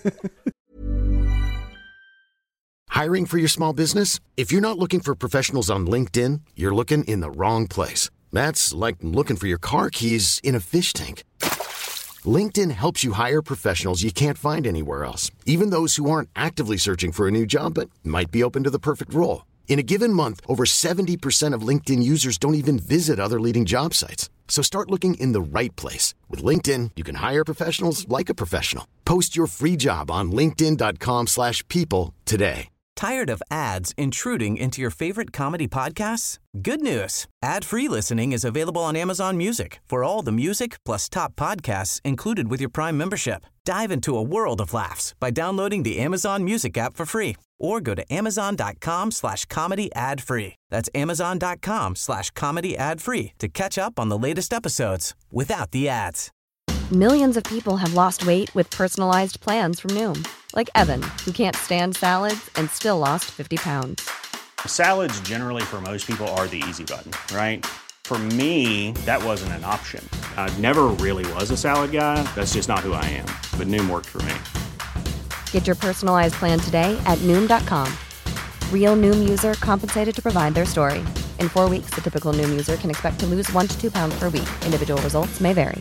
Hiring for your small business? If you're not looking for professionals on LinkedIn, you're looking in the wrong place. That's like looking for your car keys in a fish tank. LinkedIn helps you hire professionals you can't find anywhere else, even those who aren't actively searching for a new job but might be open to the perfect role. In a given month, over 70% of LinkedIn users don't even visit other leading job sites. So start looking in the right place. With LinkedIn, you can hire professionals like a professional. Post your free job on linkedin.com/people today. Tired of ads intruding into your favorite comedy podcasts? Good news. Ad-free listening is available on Amazon Music for all the music plus top podcasts included with your Prime membership. Dive into a world of laughs by downloading the Amazon Music app for free or go to amazon.com/comedy ad-free. That's amazon.com/comedy ad-free to catch up on the latest episodes without the ads. Millions of people have lost weight with personalized plans from Noom. Like Evan, who can't stand salads and still lost 50 pounds. Salads generally for most people are the easy button, right? For me, that wasn't an option. I never really was a salad guy. That's just not who I am. But Noom worked for me. Get your personalized plan today at Noom.com. Real Noom user compensated to provide their story. In 4 weeks, the typical Noom user can expect to lose 1 to 2 pounds per week. Individual results may vary.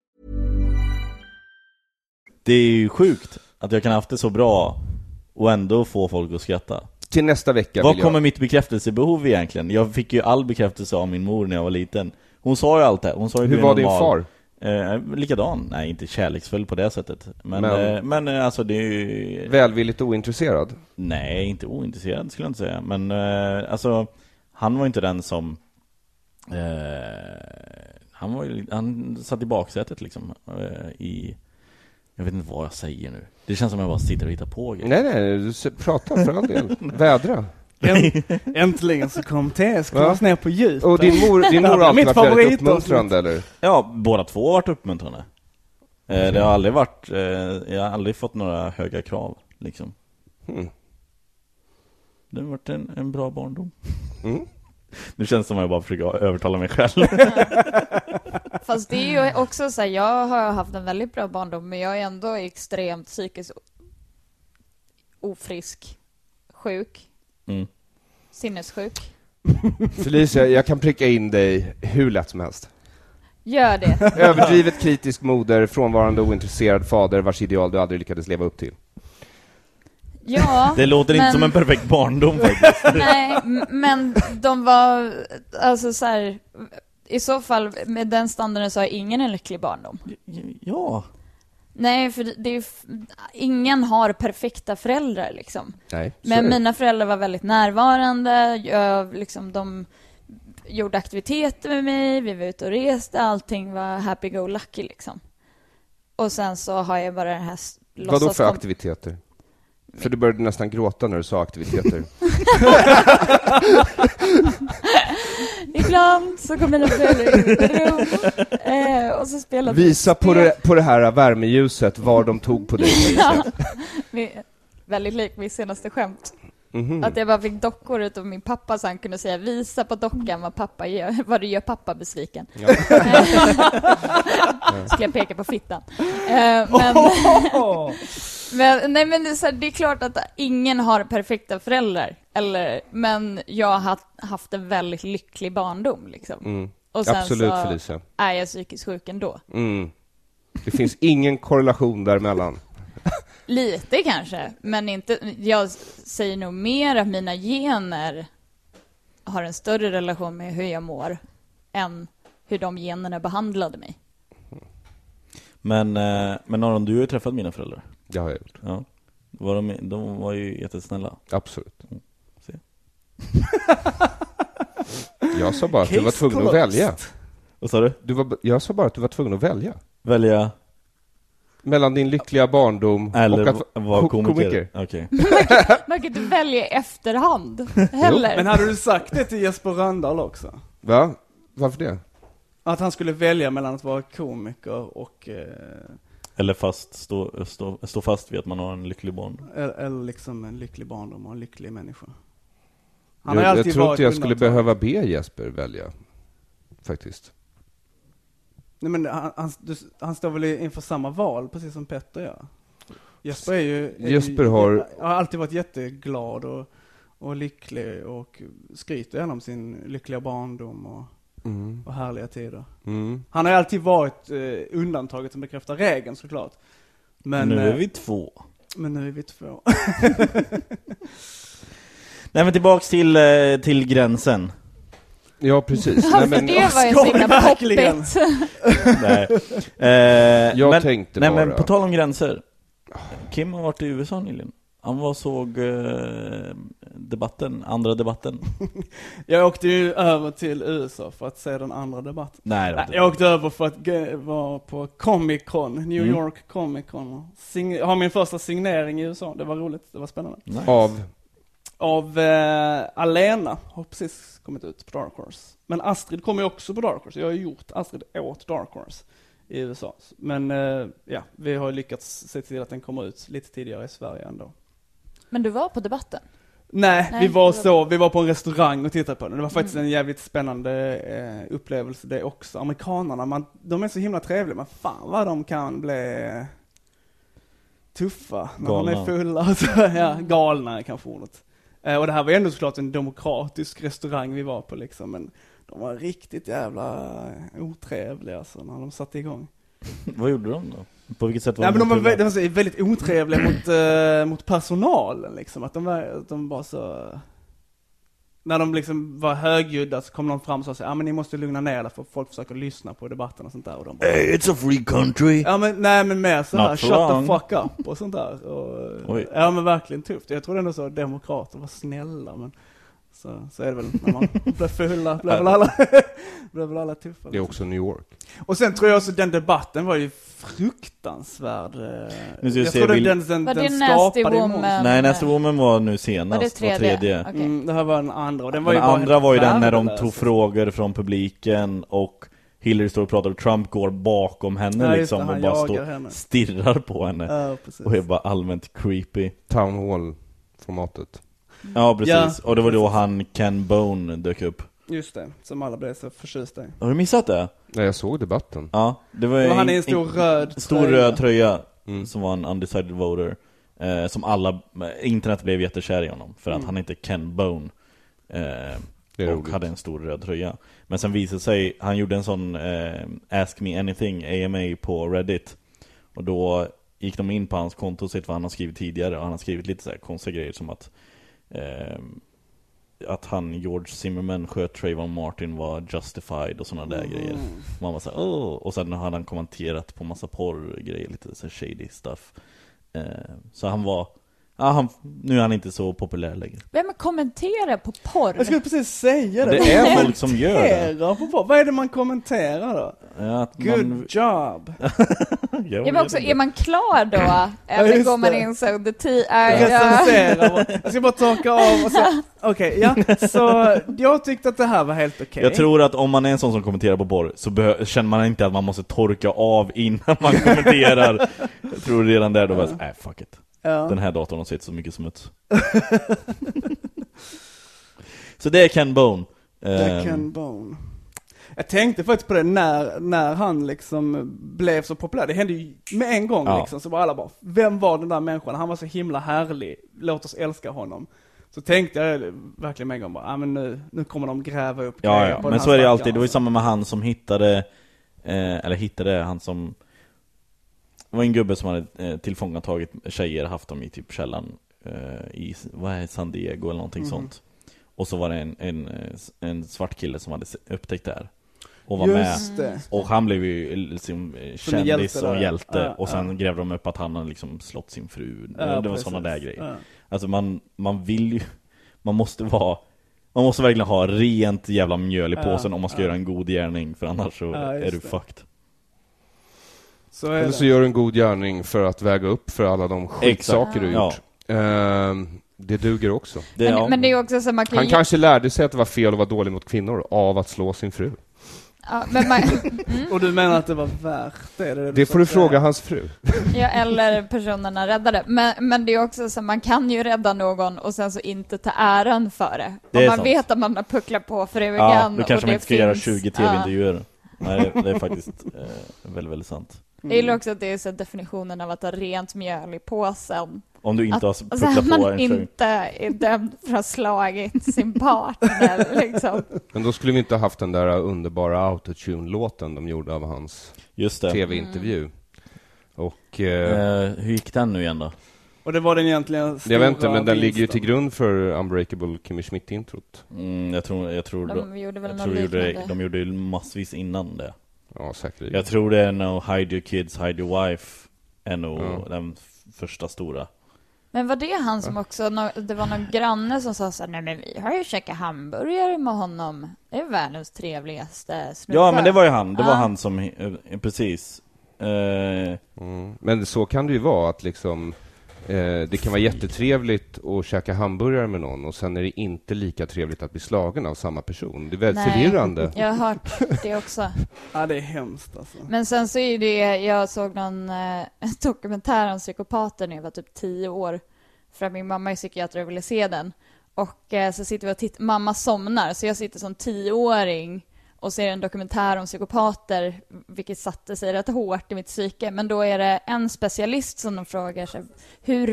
Det är ju sjukt att jag kan ha haft det så bra och ändå få folk att skratta. Till nästa vecka. Vad kommer mitt bekräftelsebehov egentligen? Jag fick ju all bekräftelse av min mor när jag var liten. Hon sa ju allt det. Hon sa ju hur var din far? Likadan. Nej, inte kärleksfull på det sättet. Men alltså det är ju... Välvilligt ointresserad? Nej, inte ointresserad skulle jag inte säga. Men alltså, han var inte den som... Han satt i baksätet liksom jag vet inte vad jag säger nu. Det känns som jag bara sitter och hittar på grejer. Nej, du pratar för all del. Vädra. Äntligen så kom T. Ska oss ner på djup. Och din mor har alltid varit väldigt uppmuntrande, eller? Ja, båda två har varit uppmuntrande. Det har aldrig varit... jag har aldrig fått några höga krav, liksom. Det har varit en bra barndom. Nu känns det som att jag bara försöker övertala mig själv. Fast det är ju också så här, jag har haft en väldigt bra barndom, men jag är ändå extremt psykiskt ofrisk, sjuk, sinnessjuk. Felicia, jag kan pricka in dig hur lätt som helst. Gör det. Överdrivet kritisk moder, frånvarande ointresserad fader vars ideal du aldrig lyckades leva upp till. Ja, det låter inte som en perfekt barndom faktiskt. Nej, men de var alltså så här, i så fall, med den standarden så har ingen en lycklig barndom. Ja. Nej, för ingen har perfekta föräldrar liksom. Nej, men mina föräldrar var väldigt närvarande. De gjorde aktiviteter med mig. Vi var ute och reste. Allting var happy-go-lucky liksom. Och sen så har jag bara den här Vadå för aktiviteter? För du började nästan gråta när du sa aktiviteter. Ibland så kom mina föräldrar in i rum och så spelade visa på det här värmeljuset var de tog på dig. Ja, väldigt lik min senaste skämt. Att jag bara fick dockor utav min pappa så han kunde säga visa på dockan vad du gör pappa besviken. Ja. Skulle jag peka på fittan. Men det är klart att ingen har perfekta föräldrar men jag har haft en väldigt lycklig barndom liksom. Och sen absolut, så Felicia. Är jag psykiskt sjuk ändå. Det finns ingen korrelation däremellan. Lite kanske, men inte. Jag säger nog mer att mina gener har en större relation med hur jag mår än hur de generna behandlade mig. Men Aron, du har ju träffat mina föräldrar. Det har jag gjort. Ja. De var ju jättesnälla. Absolut. Se. Jag sa bara att du var tvungen att välja. Vad sa du? Jag sa bara att du var tvungen att välja. Välja? Mellan din lyckliga barndom eller och att vara komiker. Okay. Man kan inte välja i efterhand heller. Men hade du sagt det till Jesper Rönndahl också? Va? Varför det? Att han skulle välja mellan att vara komiker och... Eller stå fast vid att man har en lycklig barndom. Eller liksom en lycklig barndom och en lycklig människa. Jag tror inte jag skulle behöva be Jesper välja. Faktiskt. Nej, men han står väl inför samma val precis som Petter gör. Jesper har alltid varit jätteglad och lycklig och skryter genom sin lyckliga barndom och härliga tider. Han har alltid varit undantaget som bekräftar regeln såklart. Men nu är vi två. Nej, men tillbaks till gränsen. Ja, precis. Nej, men det var ju så himla poppigt. Jag tänkte bara. Men på tal om gränser. Kim har varit i USA nyligen. Han såg andra debatten. Jag åkte ju över till USA för att se den andra debatten. Nej, jag åkte över för att vara på Comic Con, New York Comic Con. Har min första signering i USA. Det var roligt, det var spännande. Nice. Av Alena har precis kommit ut på Dark Horse. Men Astrid kommer ju också på Dark Horse. Jag har gjort Astrid åt Dark Horse i USA. Men vi har lyckats se till att den kommer ut lite tidigare i Sverige ändå. Men du var på debatten? Nej, vi var på en restaurang och tittade på den. Det var faktiskt en jävligt spännande upplevelse det också. Amerikanerna, de är så himla trevliga. Men fan vad de kan bli tuffa när de är fulla. Så, galna är kanske ordet. Och det här var ändå såklart en demokratisk restaurang vi var på liksom. Men de var riktigt jävla otrevliga alltså, när de satte igång. Vad gjorde de då? På vilket sätt var de var väldigt otrevliga mot personalen liksom. Att de var så... När de liksom var högljudda så kom de fram och sa men ni måste lugna ner er för folk försöker lyssna på debatten och sånt där. Och de bara, hey, it's a free country. Ja men mer så här, shut the fuck up och sånt där. Och, ja men verkligen tufft. Jag tror ändå så att demokrater var snälla, men så är det väl när man blir fulla, blir väl alla tuffa. Det är också New York. Och sen tror jag också den debatten var ju fruktansvärd. Jag tror den skapade imorgon. Nej, Nasty Woman var nu senast. Var det tredje? Okay. Det här var den andra. Och den andra var ju den när de tog frågor från publiken och Hillary står och pratar och Trump går bakom henne liksom och bara står stirrar på henne. Ja, och är bara allmänt creepy. Town Hall-formatet. Ja, precis. Och det var då han Ken Bone dök upp. Just det, som alla blev så förtjusta i. Har du missat det? Nej, jag såg debatten. Ja, det var han är en stor röd tröja som var en undecided voter. Som alla, internet blev jättekär i honom för att han inte Ken Bone. Och hade en stor röd tröja. Men sen visade sig, han gjorde en sån Ask Me Anything AMA på Reddit. Och då gick de in på hans konto och sett vad han har skrivit tidigare. Och han har skrivit lite så här konstiga grejer som att att han, George Zimmerman, sköt Trayvon Martin var justified och sådana där grejer. Man var så här, och sen hade han kommenterat på massa porrgrejer, lite så shady stuff. Så han var, nu är han inte så populär längre. Vem kommenterar på porr? Jag skulle precis säga det. Det är folk som gör det. På porr. Vad är det man kommenterar då? Ja, Good job. Är man klar då? Eller går man in så Jag ska bara torka av och så. Okej, ja. Så jag tyckte att det här var helt okej. Jag tror att om man är en sån som kommenterar på porr så känner man inte att man måste torka av innan man kommenterar. Jag tror redan där då var fuck it. Ja. Den här datorn har sett så mycket smuts. Så det är Ken Bone. Ken Bone. Jag tänkte faktiskt på det när han liksom blev så populär. Det hände ju med en gång liksom. Så alla bara, vem var den där människan? Han var så himla härlig. Låt oss älska honom. Så tänkte jag verkligen med en gång bara, men nu kommer de gräva upp grejer på men så är det alltid. Det var ju samma med han som hittade han som det var en gubbe som hade tillfångatagit tjejer, haft dem i typ källan i San Diego eller någonting sånt. Och så var det en svart kille som hade upptäckt det här och var med. Och han blev ju liksom kändis och hjälte. Och sen grävde de upp att han hade liksom slått sin fru. Det var sådana där grejer. Alltså man vill ju, man måste verkligen ha rent jävla mjöl i påsen om man ska göra en god gärning, för annars så är du fucked. Eller så gör du en god gärning för att väga upp för alla de skitsaker du gjort. Det duger också. Men det är också så man kan han kanske lärde sig att det var fel att vara dålig mot kvinnor av att slå sin fru. Ja, men Och du menar att det var värt det? Det får du fråga hans fru. Ja, eller personerna räddade. Men det är också så man kan ju rädda någon och sen så inte ta äran för det. Om man vet att man har pucklat på frugan. Då kanske man inte ska göra 20 tv-intervjuer. Nej, det är faktiskt väldigt, väldigt sant. Det är också att det är så definitionen av att ha rent mjöl i påsen. Om du inte har pucklat på man inte är dömd för att ha slagit sin partner liksom. Men då skulle vi inte ha haft den där underbara autotune-låten de gjorde av hans tv-intervju. Och hur gick den nu igen då? Och det var den egentligen stora. Jag vet inte, men den ligger ju till grund för Unbreakable Kimmy Schmidt-introt. Jag tror de gjorde ju massvis innan det. Ja, säkert. Jag tror det är nog Hide Your Kids, Hide Your Wife är nog den första stora. Men var det han som också, det var någon granne som sa så här, nej men vi har ju käkat hamburgare med honom. Det är världens trevligaste snubbe. Ja, men det var ju han. Det var han som, precis. Men så kan det ju vara att liksom det kan vara jättetrevligt att käka hamburgare med någon och sen är det inte lika trevligt att bli slagen av samma person. Det är väldigt förvirrande. Jag har hört det också. Ja, det är hemskt alltså. Men sen så är det, jag såg någon dokumentär om psykopater när jag var typ 10 år. För att min mamma är psykiater och ville se den. Och så sitter vi och tittar, mamma somnar, så jag sitter som 10-åring och ser en dokumentär om psykopater, vilket satte sig rätt hårt i mitt psyke. Men då är det en specialist som de frågar sig, hur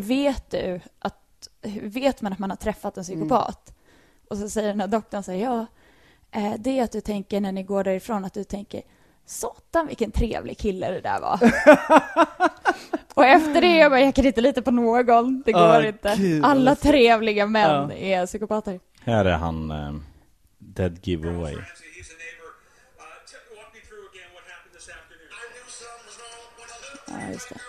vet man att man har träffat en psykopat? Och så säger den här doktorn så här, det är att du tänker när ni går därifrån att du tänker, satan vilken trevlig kille det där var. Och efter det jag kan inte lita på någon, det går inte. Alla trevliga män är psykopater. Här är han Dead Giveaway. Ja, just det.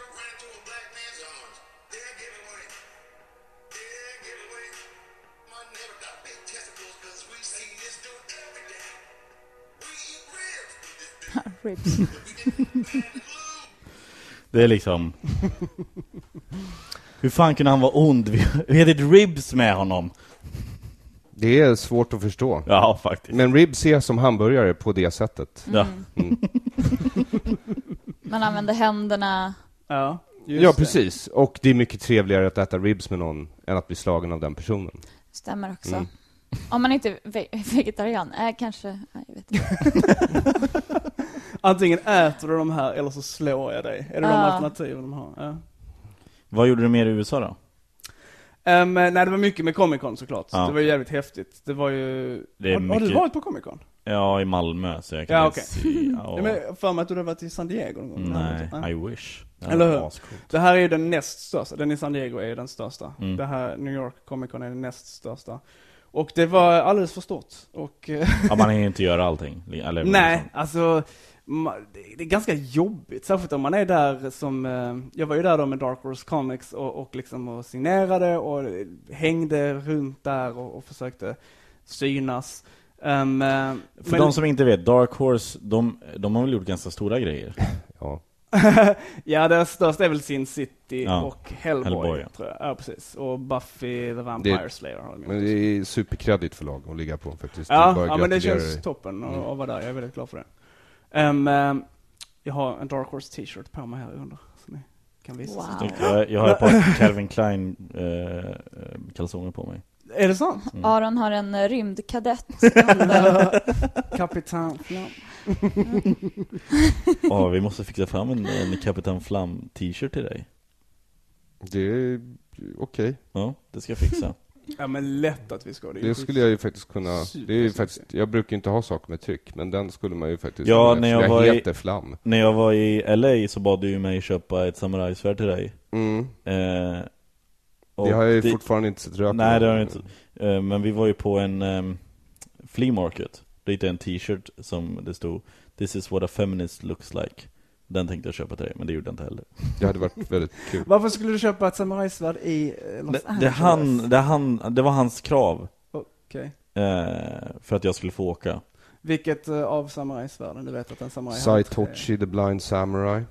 Ribs. Det är liksom hur fan kunde han vara ond? Vi hade ett ribs med honom. Det är svårt att förstå. Ja, faktiskt. Men ribs ses som hamburgare på det sättet. Ja. Man använder händerna. Ja, precis. Och det är mycket trevligare att äta ribs med någon än att bli slagen av den personen. Stämmer också. Om man inte är vegetarian, kanske, jag vet inte. Antingen äter du de här eller så slår jag dig. Är det de alternativen de har? Ja. Vad gjorde du mer i USA då? Nej, det var mycket med Comic Con såklart. Det var ju jävligt häftigt. Det var ju... Har du varit på Comic Con? Ja, i Malmö. Så jag kan se. Men för mig att du har varit i San Diego någon gång. Nej, I wish. Eller hur? Det här är ju den näst största. Den i San Diego är ju den största. Det här New York Comic Con är den näst största. Och det var alldeles för stort. Och, ja, man hinner inte göra allting. Eller nej, liksom. alltså det är ganska jobbigt. Särskilt om man är där som... jag var ju där då med Dark Horse Comics och liksom och signerade och hängde runt där och försökte synas. För de som inte vet, Dark Horse, de har väl gjort ganska stora grejer. Ja. Ja, det största är väl Sin City Ja, och Hellboy ja. tror jag. Ja, precis. Och Buffy the Vampire Slayer har de Men det är superkreddigt förlag att ligga på faktiskt. Ja, men det känns toppen att vara där. Jag är väldigt glad för det. Jag har en Dark Horse t-shirt på mig här under, så ni kan visa. Wow. Jag har ett par Calvin Klein kalsonger på mig. Är det sant? Aron har en rymdkadett. Kapitan Flam. Vi måste fixa fram en Kapitan Flam t-shirt till dig. Det är okej. Ja, det ska jag fixa. Ja, men lätt att vi ska. Det skulle jag ju faktiskt kunna. Det är ju faktiskt, jag brukar inte ha saker med tryck, men den skulle man ju faktiskt. Ja, när jag var i LA så bad du ju mig köpa ett samurajsvärd till dig. Det har jag ju fortfarande inte sett röka. Nej, det har jag inte. Men vi var ju på en flea market. Det hittade en t-shirt som det stod "This is what a feminist looks like". Den tänkte jag köpa till dig, men det gjorde jag inte heller. Det hade varit väldigt kul. Varför skulle du köpa ett samurajsvärd i Los Angeles? Det var hans krav. Okej. För att jag skulle få åka. Vilket av samurajsvärden? Du vet att en samuraj Saitochi, the blind samurai.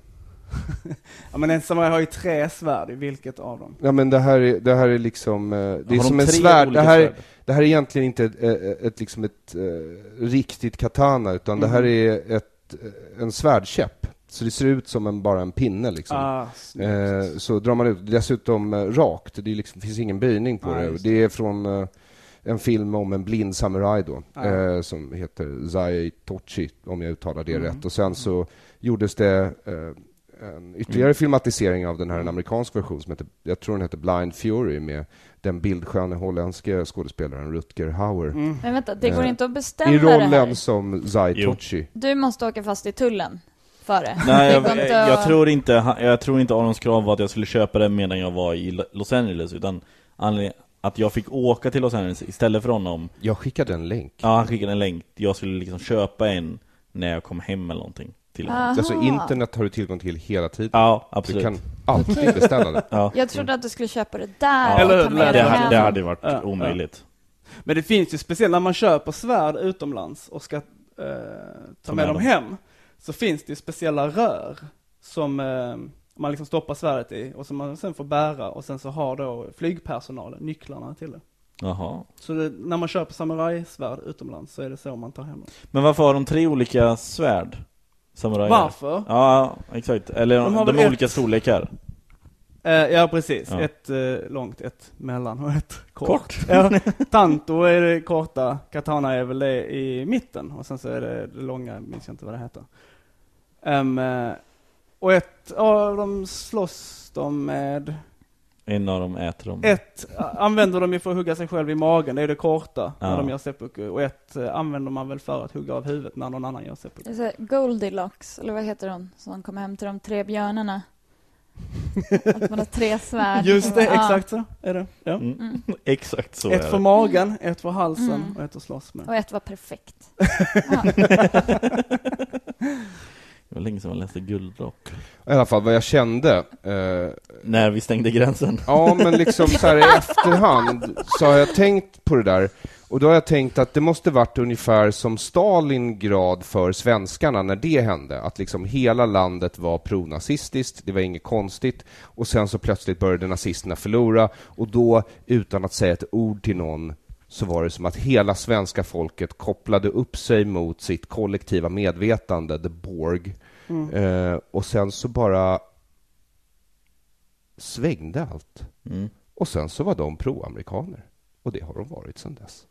Ja, men en samuraj har ju 3 svärd. I vilket av dem? Ja, men det här är liksom det är som en svärd. Det här är egentligen inte ett riktigt katana, utan det här är en svärdkäpp. Så det ser ut som bara en pinne liksom. Så drar man ut dessutom rakt. Det är liksom, finns ingen böjning på det. Det är från en film om en blind samuraj då, som heter Saitochi, om jag uttalar det rätt. Och sen så gjordes det en ytterligare filmatisering av den här, en amerikansk version som heter, jag tror den heter Blind Fury, med den bildsköne holländska skådespelaren Rutger Hauer. Men vänta, det går inte att beställa i rollen det här. som Saitochi. Du måste åka fast i tullen före. Nej, jag tror inte Arons krav var att jag skulle köpa det medan jag var i Los Angeles, utan att jag fick åka till Los Angeles istället för honom. Jag skickade en länk. Ja, han skickade en länk. Jag skulle liksom köpa en när jag kom hem eller någonting. Alltså internet har du tillgång till hela tiden. Ja, absolut. Du kan alltid beställa det. Ja. Jag trodde att du skulle köpa det där. Eller det hade varit omöjligt. Men det finns ju speciellt när man köper svärd utomlands och ska ta med dem hem, så finns det ju speciella rör som man liksom stoppar svärdet i och som man sen får bära, och sen så har då flygpersonalen nycklarna till det. Jaha. Så när man köper samurajsvärd utomlands så är det så man tar hem det. Men varför har de 3 olika svärd? Samurajer? Varför? Ja, exakt. Eller de är olika storlekar. Ja, precis. Ja. Ett långt, ett mellan och ett kort. Ja, Tanto är det korta, Katana är väl det i mitten, och sen så är det långa, minns jag inte vad det heter. Och ett av dem slåss de med... En av dem äter dem. Ett använder de ju för att hugga sig själv i magen, det är det korta när de gör seppuku. Och ett använder man väl för att hugga av huvudet när någon annan gör seppuku. Det är Goldilocks, eller vad heter hon? Som kom hem till de 3 björnarna. Att man har 3 svärd. Just det, exakt så är det. Ja. Exakt så. Ett för magen, ett för halsen och ett att slåss med. Och ett var perfekt. Det var länge sedan man läste Guldrock. I alla fall vad jag kände när vi stängde gränsen. Ja, men liksom så här i efterhand så har jag tänkt på det där. Och då har jag tänkt att det måste varit ungefär som Stalingrad för svenskarna när det hände. Att liksom hela landet var pronazistiskt, det var inget konstigt. Och sen så plötsligt började nazisterna förlora. Och då, utan att säga ett ord till någon, så var det som att hela svenska folket kopplade upp sig mot sitt kollektiva medvetande, the Borg. Och sen så bara svängde allt. Och sen så var de pro-amerikaner. Och det har de varit sedan dess.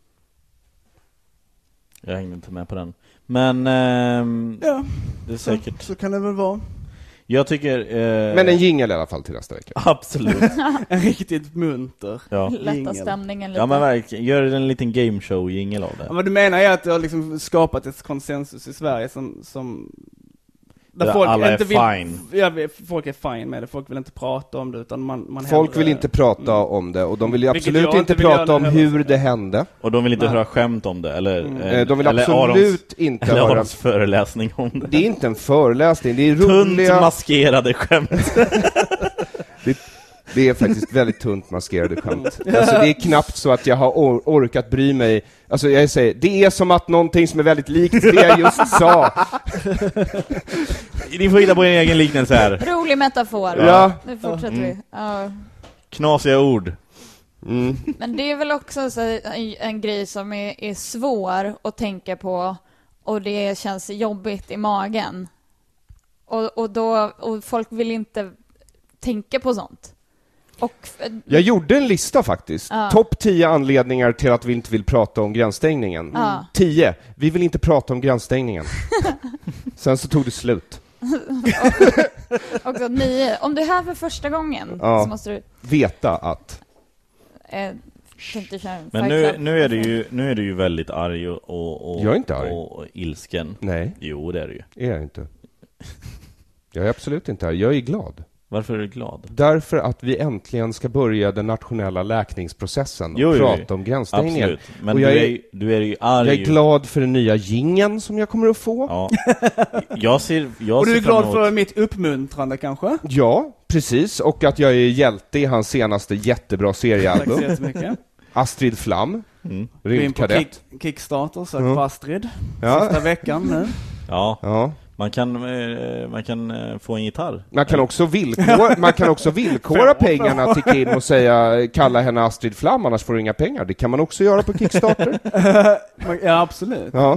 Jag hängde inte med på den. Men ja, det är säkert. Så kan det väl vara. Jag tycker... Men en jingle i alla fall till nästa vecka. Absolut. En riktigt munter. Ja. Lätta stämningen lite. Ja, men verkligen. Gör en liten gameshow-jingle av det. Ja, vad du menar är att det har liksom skapat ett konsensus i Sverige som Där folk alla inte är fine. Folk är fine med det. Folk vill inte prata om det, utan man folk vill inte prata om det, och de vill ju Vilket absolut jag inte inte vill prata om göra hur det hände. Och de vill inte höra skämt om det, eller de vill eller absolut inte eller höra Arons föreläsning om det. Det är inte en föreläsning, det är Tunt roliga maskerade skämt. Det är faktiskt väldigt tunt maskerade skämt. Alltså det är knappt så att jag har orkat bry mig. Alltså jag säger, det är som att någonting som är väldigt likt det jag just sa. Ni får hitta på en egen liknelse här. Rolig metafor. Ja. Nu fortsätter vi. Ja. Knasiga ord. Men det är väl också så en grej som är svår att tänka på, och det känns jobbigt i magen. Och folk vill inte tänka på sånt. Jag gjorde en lista faktiskt. Topp 10 anledningar till att vi inte vill prata om gränsstängningen. 10. Vi vill inte prata om gränsstängningen. Sen så tog det slut. Också 9. Om du är här för första gången så måste du veta att men nu är du ju väldigt arg och jag är inte arg. Och ilsken. Nej. Jo, det är du ju. Är jag inte. Jag är absolut inte arg. Jag är glad. Varför är du glad? Därför att vi äntligen ska börja den nationella läkningsprocessen och prata om gränsstängningen. Absolut. Men och du är ju arg. Jag är glad för den nya jingeln som jag kommer att få. Ja. Och du är glad för mitt uppmuntrande kanske? Ja, precis. Och att jag är hjälte i hans senaste jättebra seriealbum. Tack så jättemycket. Astrid Flam. Rymdkadett. Kickstarter, sök på Astrid. Sista veckan nu. Ja. Man kan få en gitarr. Man kan också villkora pengarna till Kim och säga kalla henne Astrid Flam, annars får du inga pengar. Det kan man också göra på Kickstarter. Ja, absolut. Ja.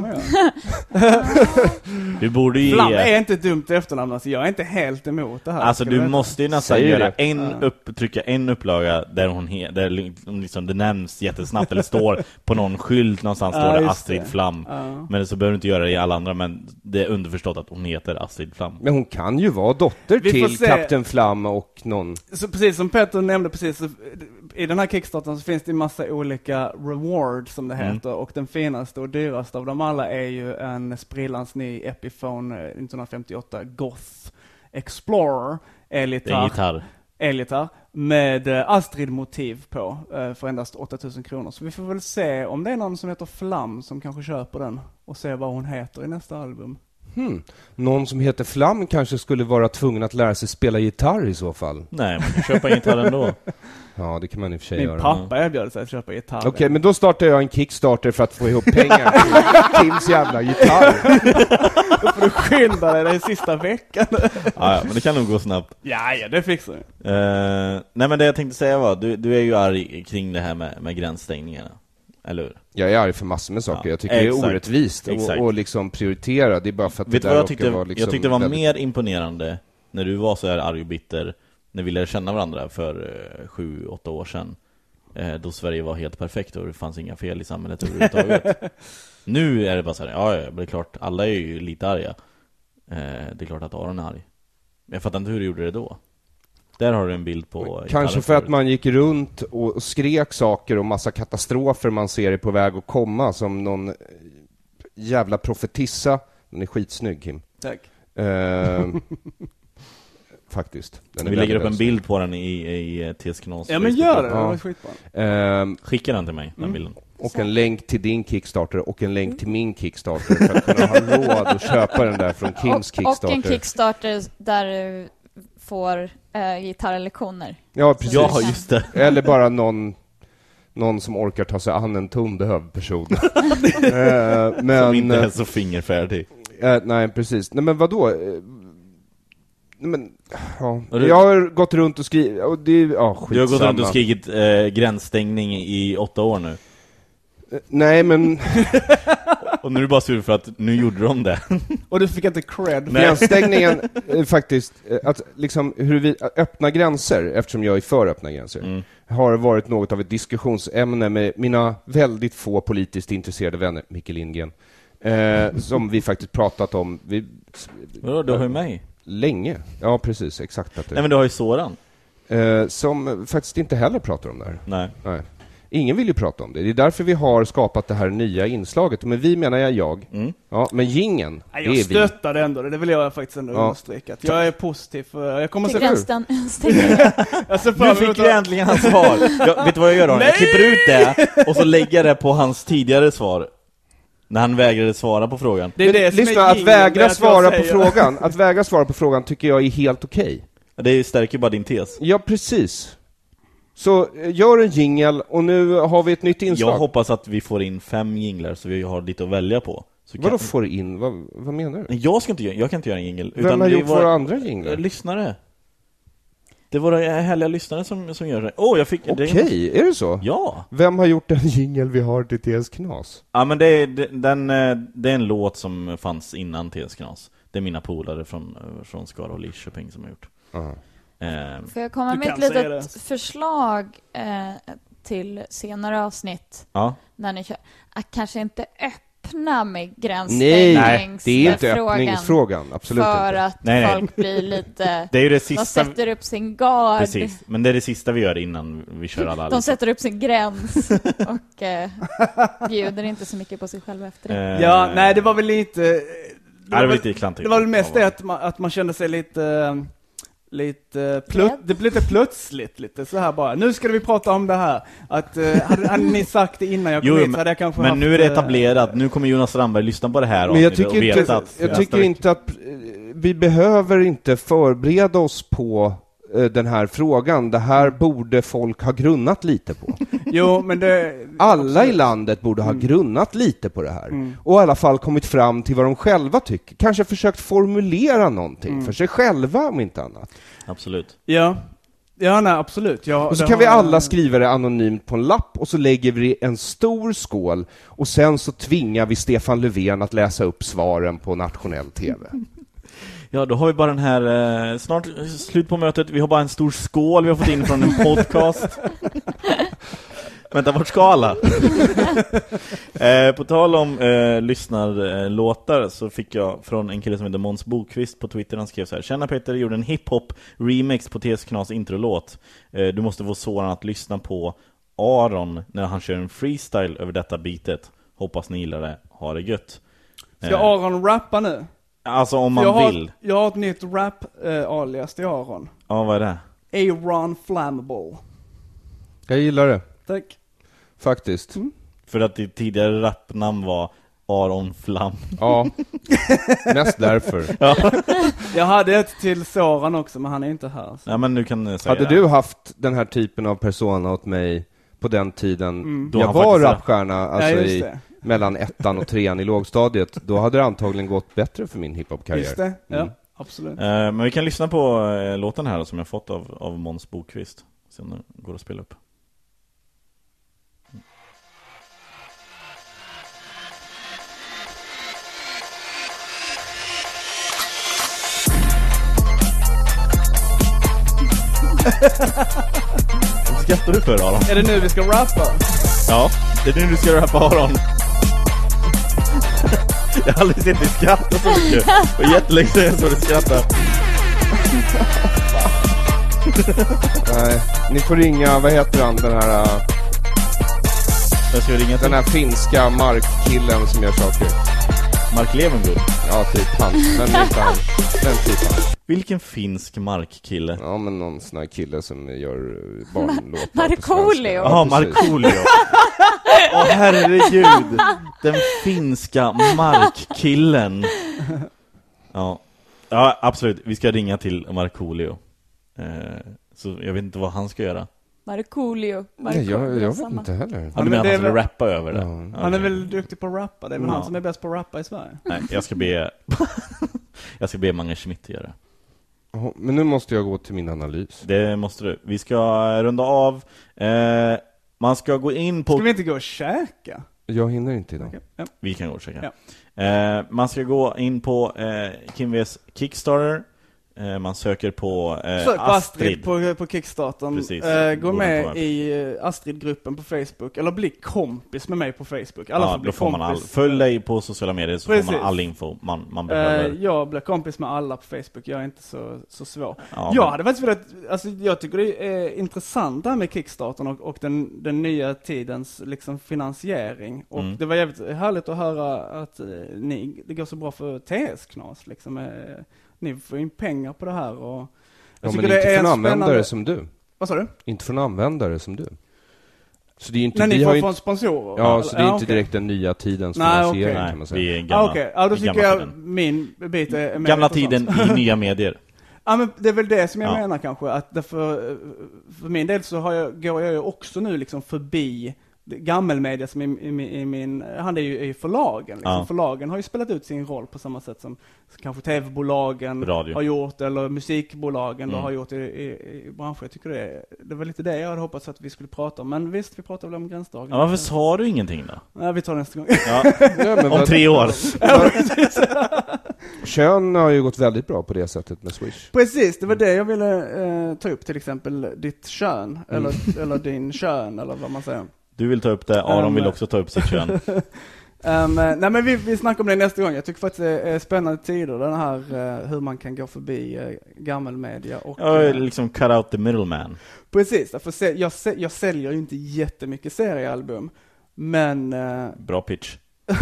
Du borde ge... Flam är inte dumt efternamn, alltså jag är inte helt emot det här. Alltså du måste ju nästan göra trycka en upplaga där där liksom det nämns jättesnabbt eller står på någon skylt någonstans står det Astrid Flam. Men så behöver du inte göra det i alla andra, men det är underförstått att hon heter Astrid Flam. Men hon kan ju vara dotter till Kapten Flam och någon... Så precis som Peter nämnde precis, så i den här Kickstarten så finns det en massa olika rewards som det heter, och den finaste och dyraste av dem alla är ju en sprillans ny Epiphone 1958 Goth Explorer elgitarr med Astrid-motiv på för endast 8,000 kronor. Så vi får väl se om det är någon som heter Flam som kanske köper den och se vad hon heter i nästa album. Någon som heter Flam kanske skulle vara tvungen att lära sig spela gitarr i så fall. Nej, man kan köpa en gitarr ändå. Ja, det kan man i och för sig göra. Min pappa erbjöd sig att köpa gitarr. Okej, men då startar jag en Kickstarter för att få ihop pengar till Kims jävla gitarr. Då får du skynda dig den sista veckan. Ja, men det kan nog gå snabbt. Ja, det fixar vi. Nej, men det jag tänkte säga var, du är ju arg kring det här med gränsstängningarna. Eller hur? Jag är arg för massor med saker. Jag tycker det är orättvist och liksom prioritera. Det är bara för att jag tyckte det var mer imponerande när du var så här arg och bitter när vi lärde känna varandra för 7-8 år sedan. Då Sverige var helt perfekt och det fanns inga fel i samhället överhuvudtaget. Nu är det bara så här, ja, det är klart, alla är ju lite arga. Det är klart att Aron är arg. Men jag fattar inte hur du gjorde det då. Där har du en bild på... Kanske för att man gick runt och skrek saker och massa katastrofer man ser är på väg att komma, som någon jävla profetissa. Den är skitsnygg, Kim. Tack. Faktiskt. Vi lägger upp en bild på den i TS Knas. Ja, men gör det. Det var skitbra. Skicka den till mig, den bilden. Och en länk till din Kickstarter och en länk till min Kickstarter för att kunna ha råd att köpa den där från Kims Kickstarter. Och en Kickstarter där du får gitarrlektioner. Ja, precis. Ja, just det. Eller bara någon som orkar ta sig an en tondöv person. Men, som inte är så fingerfärdig. Nej, precis. Nej, men vadå? Men, ja. Jag har gått runt och skrivit och det, du har gått runt och skrivit gränsstängning i 8 år nu. Nej, men och nu är du bara sur för att nu gjorde de det. Och du fick inte cred. Gränsstängningen faktiskt att liksom hur vi öppna gränser, eftersom jag är för öppna gränser, har varit något av ett diskussionsämne med mina väldigt få politiskt intresserade vänner, Micke Lindgren, som vi faktiskt pratat om. Vadå, du har ju mig. Länge. Ja, precis, exakt. Nej, men du har ju Soran. Som faktiskt inte heller pratar om det här. Nej. Ingen vill ju prata om det. Det är därför vi har skapat det här nya inslaget. Men vi menar jag. Ja, men jingeln, det är vi. Jag stöttar det ändå. Det vill jag faktiskt ändå understryka. Jag är positiv. Jag kommer till gränsen. Nu fick vi äntligen hans svar. Vet du vad jag gör då? Jag klipper ut det och så lägger det på hans tidigare svar. När han vägrade svara på frågan. Det är det som lyssna, att vägra svara på frågan. Att vägra svara på frågan tycker jag är helt okej. Det stärker bara din tes. Ja, precis. Så gör en jingle och nu har vi ett nytt inslag. Jag hoppas att vi får in 5 jinglar så vi har lite att välja på. Så vadå får in? Vad menar du? Jag kan inte göra en jingle. Vem har gjort våra andra jinglar? Lyssnare. Det var härliga lyssnare som gör det. Jag fick. Okej, är det så? Ja. Vem har gjort den jingle vi har till TS Knas? Ja, men det är en låt som fanns innan TS Knas. Det är mina polare från Skara och Lidköping som har gjort. Får jag komma med ett litet förslag till senare avsnitt? Ja. När ni kör. Att kanske inte öppna med Nej, det är inte öppningsfrågan. Absolut för inte. Att folk blir lite... Det är ju det sista... De sätter upp sin gard. Precis, men det är det sista vi gör innan vi kör alla. De sätter upp sin gräns och bjuder inte så mycket på sig själv efter det. Ja, nej, det var väl lite... Det var väl mest det att man kände sig lite det blev lite plötsligt lite så här bara. Nu ska vi prata om det här. Att hade ni sagt det innan jag kom hit så hade jag kanske men nu är det etablerat. Nu kommer Jonas Strandberg lyssna på det här. Men jag tycker inte att vi behöver inte förbereda oss på den här frågan. Det här borde folk ha grunnat lite på. Jo, men alla i landet borde ha grunnat lite på det här. Och i alla fall kommit fram till vad de själva tycker. Kanske försökt formulera någonting för sig själva om inte annat. Absolut. Ja, nej, absolut. Och så kan vi alla skriva det anonymt på en lapp och så lägger vi en stor skål och sen så tvingar vi Stefan Löfven att läsa upp svaren på nationell tv. Ja, då har vi bara den här snart slut på mötet. Vi har bara en stor skål vi har fått in från en podcast. Vänta, vart ska alla? På tal om lyssnarlåtar så fick jag från en kille som heter Måns Bokvist på Twitter. Han skrev så här: Tjena Peter, gjorde en hiphop remix på TS Knas introlåt. Du måste få Soran att lyssna på Aron när han kör en freestyle över detta beatet. Hoppas ni gillar det. Ha det gött. Ska Aron rappa nu? Alltså om man vill. Jag har ett nytt rap-alias till Aron. Ja, vad är det? Aron Flammable. Jag gillar det. Tack. Faktiskt. För att ditt tidigare rapnamn var Aron Flam. Ja, mest därför. Ja. Jag hade ett till Soran också, men han är inte här. Så. Ja, men nu kan säga hade du haft den här typen av persona åt mig på den tiden då jag var rapstjärna, alltså mellan 1:an och 3:an i lågstadiet, då hade det antagligen gått bättre för min hiphop-karriär. Just det, ja, absolut. Men vi kan lyssna på låten här som jag fått av Måns Bokvist. Sen går det att spela upp. Vad skrattar du för, Aron? Är det nu vi ska rappa? Ja, det är nu du ska rappa, Aron. Jag har aldrig sett dig skratta så mycket. Och jättelänge sedan jag såg dig skratta. Nej, ni får ringa, vad heter han, den här... Jag ska ringa den här finska markkillen som gör saker. Mark Levengood? Ja, typ han. Men inte han. Den typ han. Vilken finsk markkille? Ja, men någon sån här kille som gör barnlåtar. Markoolio. Ja, Markoolio. Åh, herregud. Den finska markkillen. Ja, absolut. Vi ska ringa till Markoolio. Så jag vet inte vad han ska göra. Markoolio. Nej, jag vet inte heller. Ja, du menar att han skulle rappa över det? Ja. Han är väl duktig på att rappa. Det är väl han som är bäst på att rappa i Sverige. Nej, jag ska be Mange Schmidt göra. Men nu måste jag gå till min analys. Det måste du. Vi ska runda av. Man ska gå in på... Ska vi inte gå och käka? Jag hinner inte idag. Okay. Ja. Vi kan gå och käka. Ja. Man ska gå in på Kim V's Kickstarter. Man söker på Sök på Astrid på Kickstarten. Precis. Gå med i Astrid-gruppen på Facebook. Eller bli kompis med mig på Facebook. Då får man följ dig på sociala medier så får man all info man behöver. Jag blir kompis med alla på Facebook. Jag är inte så svår. Jag hade faktiskt velat, alltså, jag tycker det är intressant det här med Kickstarten och den nya tidens liksom finansiering. Och det var jävligt härligt att höra att det går så bra för TS-knas liksom. Ni får in pengar på det här och men inte från användare som du. Vad sa du? Inte från användare som du. Så det är inte, när ni får från sponsorer? Ja, så det är inte direkt den nya tidens finansiering kan man säga. Vi är gamla, då tycker jag min bit är mer gamla tiden i nya medier. Ja, men det är väl det som jag menar kanske, att för min del så går jag ju också nu liksom förbi gammelmedia som i min hand är ju förlagen liksom. Förlagen har ju spelat ut sin roll på samma sätt som kanske tv-bolagen har gjort, eller musikbolagen har gjort i branschen. Jag tycker det var lite det jag hade hoppats att vi skulle prata om, men visst, vi pratar väl om gränsdagen. Ja, varför sa du ingenting då? Nej, vi tar det nästa gång. Men om 3 år. Kön har ju gått väldigt bra på det sättet med Swish. Precis, det var det jag ville ta upp, till exempel ditt kön eller din kön, eller vad man säger. Du vill ta upp det, Aron vill också ta upp sitt kön. Nej, men vi snackar om det nästa gång. Jag tycker faktiskt det är spännande tider, den här hur man kan gå förbi gammelmedia och liksom cut out the middleman. Precis, för jag säljer ju inte jättemycket seriealbum, men bra pitch.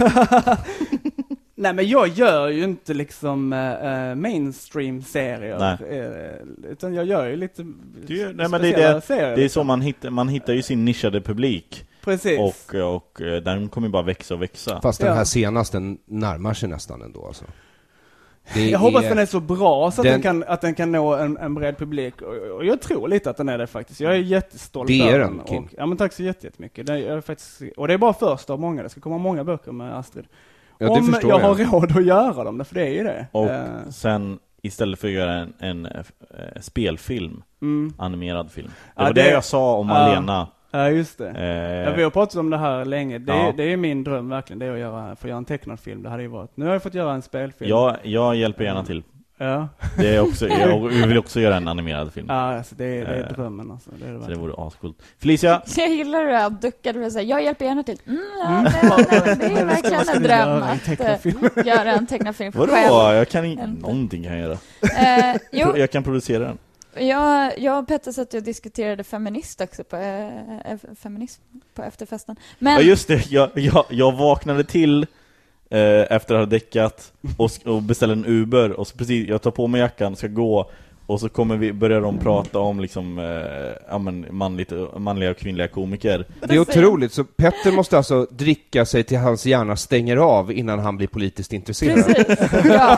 Nej, men jag gör ju inte liksom mainstream-serier, utan jag gör ju lite speciella serier. Det är så man hittar ju sin nischade publik. Precis. Och den kommer bara växa och växa. Fast den här senaste närmar sig nästan ändå alltså. Jag hoppas den är så bra så att den kan nå en bred publik, och jag tror lite att den är det faktiskt. Jag är jättestolt över den. Kim. Ja, men tack så jättemycket. Och det är bara första av många. Det ska komma många böcker med Astrid. Ja, om jag har råd att göra dem, för det är ju det. Och sen istället för att göra en spelfilm, animerad film. Det var det jag sa om Alena. Ja, just det. Vi har pratat om det här länge. Det är min dröm verkligen, det är att få göra en tecknad film. Det hade ju varit. Nu har jag fått göra en spelfilm. Jag hjälper gärna till. Ja. Det är också, jag vill också göra en animerad film. Ja, alltså det är drömmen alltså. Det vore ascoolt. Felicia? Jag gillar det att duckade för att säga, jag hjälper gärna till. Det är verkligen en dröm att göra en tecknad film. Vadå? Någonting kan jag göra. Jag kan producera den. Jag och Petter satt och diskuterade feminism också på efterfesten. Men... Ja, just det. Jag vaknade till efter att ha däckat och beställde en Uber, och så precis jag tar på mig jackan, ska gå, och så börjar de prata om liksom manliga och kvinnliga komiker. Det är otroligt, så Petter måste alltså dricka sig till hans hjärna stänger av innan han blir politiskt intresserad. Precis, ja.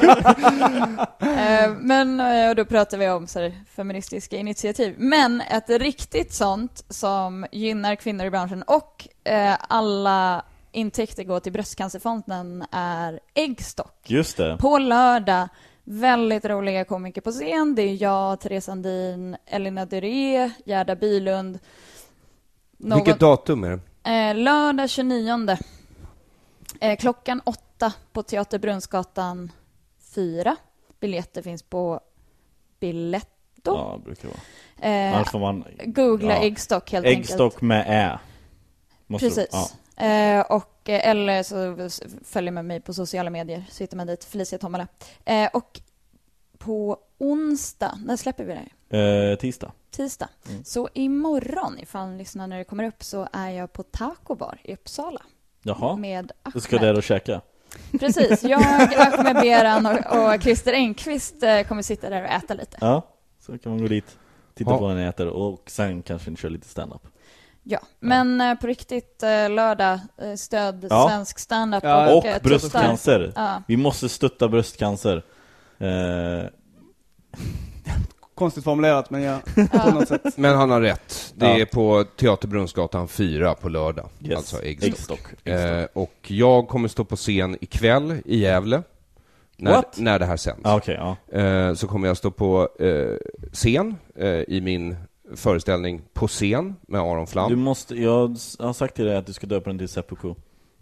Men då pratar vi om så här, feministiska initiativ. Men ett riktigt sånt som gynnar kvinnor i branschen och alla intäkter går till Bröstcancerfonden är Äggstock. Just det. På lördag, väldigt roliga komiker på scen. Det är jag, Therese Sandin, Elina Duré, Gerda Bylund. Vilket datum är det? Lördag 29. Klockan 8 på Teater Brunnsgatan 4. Biljetter finns på Biletto. Ja, det brukar vara. Annars får man googla Äggstock helt enkelt. Äggstock med Precis. Eller så följer man mig på sociala medier, så hittar man dit Felicia Tomala. Och på onsdag, när släpper vi det? Tisdag. Så imorgon, ifall ni lyssnar när det kommer upp, så är jag på Taco Bar i Uppsala. Jaha, med Ahmed. Du ska där och käka. Precis, jag, Ahmed Beran och Christer Engqvist kommer sitta där och äta lite. Ja, så kan man gå dit, titta på när ni äter, och sen kanske ni kör lite stand-up. Ja, men på riktigt lördag stöd svensk stand-up och bröstcancer. Ja. Vi måste stötta bröstcancer. Konstigt formulerat, men på något sätt. Men han har rätt. Det är på Teater Brunnsgatan 4 på lördag. Yes. Alltså Äggstock. Och jag kommer stå på scen ikväll i Gävle. När det här sänds. Så kommer jag stå på scen i min föreställning På scen med Aron Flam. Jag har sagt till dig att du ska döpa den till Seppuku.